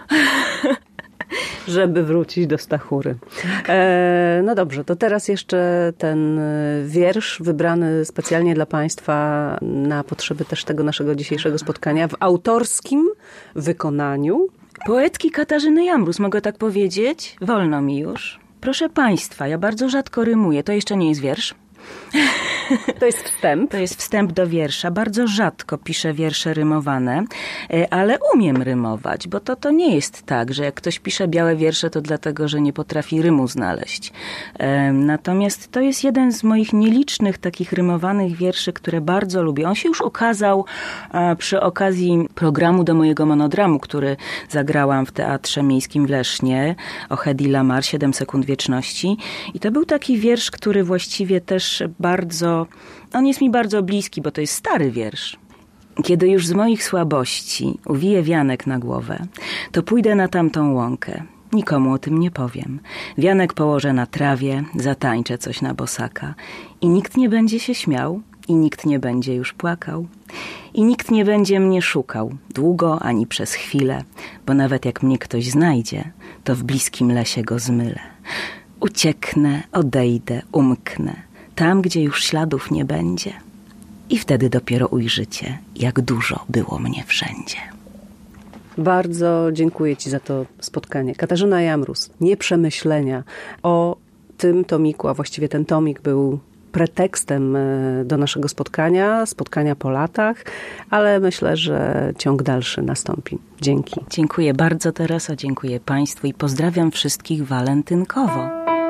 Żeby wrócić do Stachury. No dobrze, to teraz jeszcze ten wiersz wybrany specjalnie dla Państwa na potrzeby też tego naszego dzisiejszego spotkania w autorskim wykonaniu. Poetki Katarzyny Jamrus, mogę tak powiedzieć? Wolno mi już. Proszę Państwa, ja bardzo rzadko rymuję. To jeszcze nie jest wiersz. To jest wstęp. To jest wstęp do wiersza. Bardzo rzadko piszę wiersze rymowane, ale umiem rymować, bo to nie jest tak, że jak ktoś pisze białe wiersze, to dlatego, że nie potrafi rymu znaleźć. Natomiast to jest jeden z moich nielicznych takich rymowanych wierszy, które bardzo lubię. On się już ukazał przy okazji programu do mojego monodramu, który zagrałam w Teatrze Miejskim w Lesznie, o Hedy Lamar, 7 sekund wieczności. I to był taki wiersz, który właściwie też on jest mi bardzo bliski, bo to jest stary wiersz. Kiedy już z moich słabości uwiję wianek na głowę, to pójdę na tamtą łąkę. Nikomu o tym nie powiem. Wianek położę na trawie, zatańczę coś na bosaka. I nikt nie będzie się śmiał, i nikt nie będzie już płakał. I nikt nie będzie mnie szukał, długo ani przez chwilę, bo nawet jak mnie ktoś znajdzie, to w bliskim lesie go zmylę. Ucieknę, odejdę, umknę, tam, gdzie już śladów nie będzie. I wtedy dopiero ujrzycie, jak dużo było mnie wszędzie. Bardzo dziękuję Ci za to spotkanie. Katarzyna Jamrus, Nieprzemyślenia. O tym tomiku, a właściwie ten tomik był pretekstem do naszego spotkania po latach, ale myślę, że ciąg dalszy nastąpi. Dzięki. Dziękuję bardzo, Teresa, dziękuję Państwu i pozdrawiam wszystkich walentynkowo.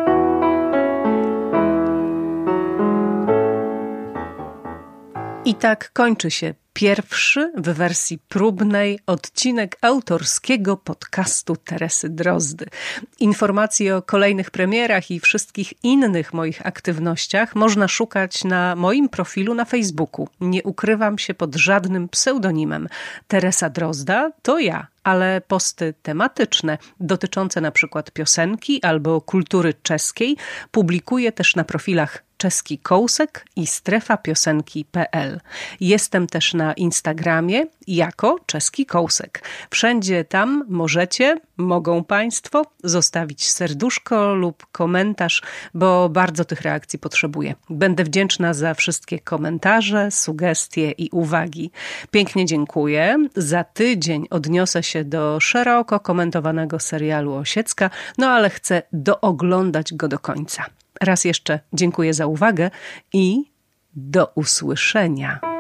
I tak kończy się pierwszy w wersji próbnej odcinek autorskiego podcastu Teresy Drozdy. Informacji o kolejnych premierach i wszystkich innych moich aktywnościach można szukać na moim profilu na Facebooku. Nie ukrywam się pod żadnym pseudonimem. Teresa Drozda to ja, ale posty tematyczne dotyczące na przykład piosenki albo kultury czeskiej publikuję też na profilach Czeski Kousek i strefapiosenki.pl. Jestem też na Instagramie jako Czeski Kousek. Wszędzie tam mogą Państwo zostawić serduszko lub komentarz, bo bardzo tych reakcji potrzebuję. Będę wdzięczna za wszystkie komentarze, sugestie i uwagi. Pięknie dziękuję. Za tydzień odniosę się do szeroko komentowanego serialu Osiecka, ale chcę dooglądać go do końca. Raz jeszcze dziękuję za uwagę i do usłyszenia.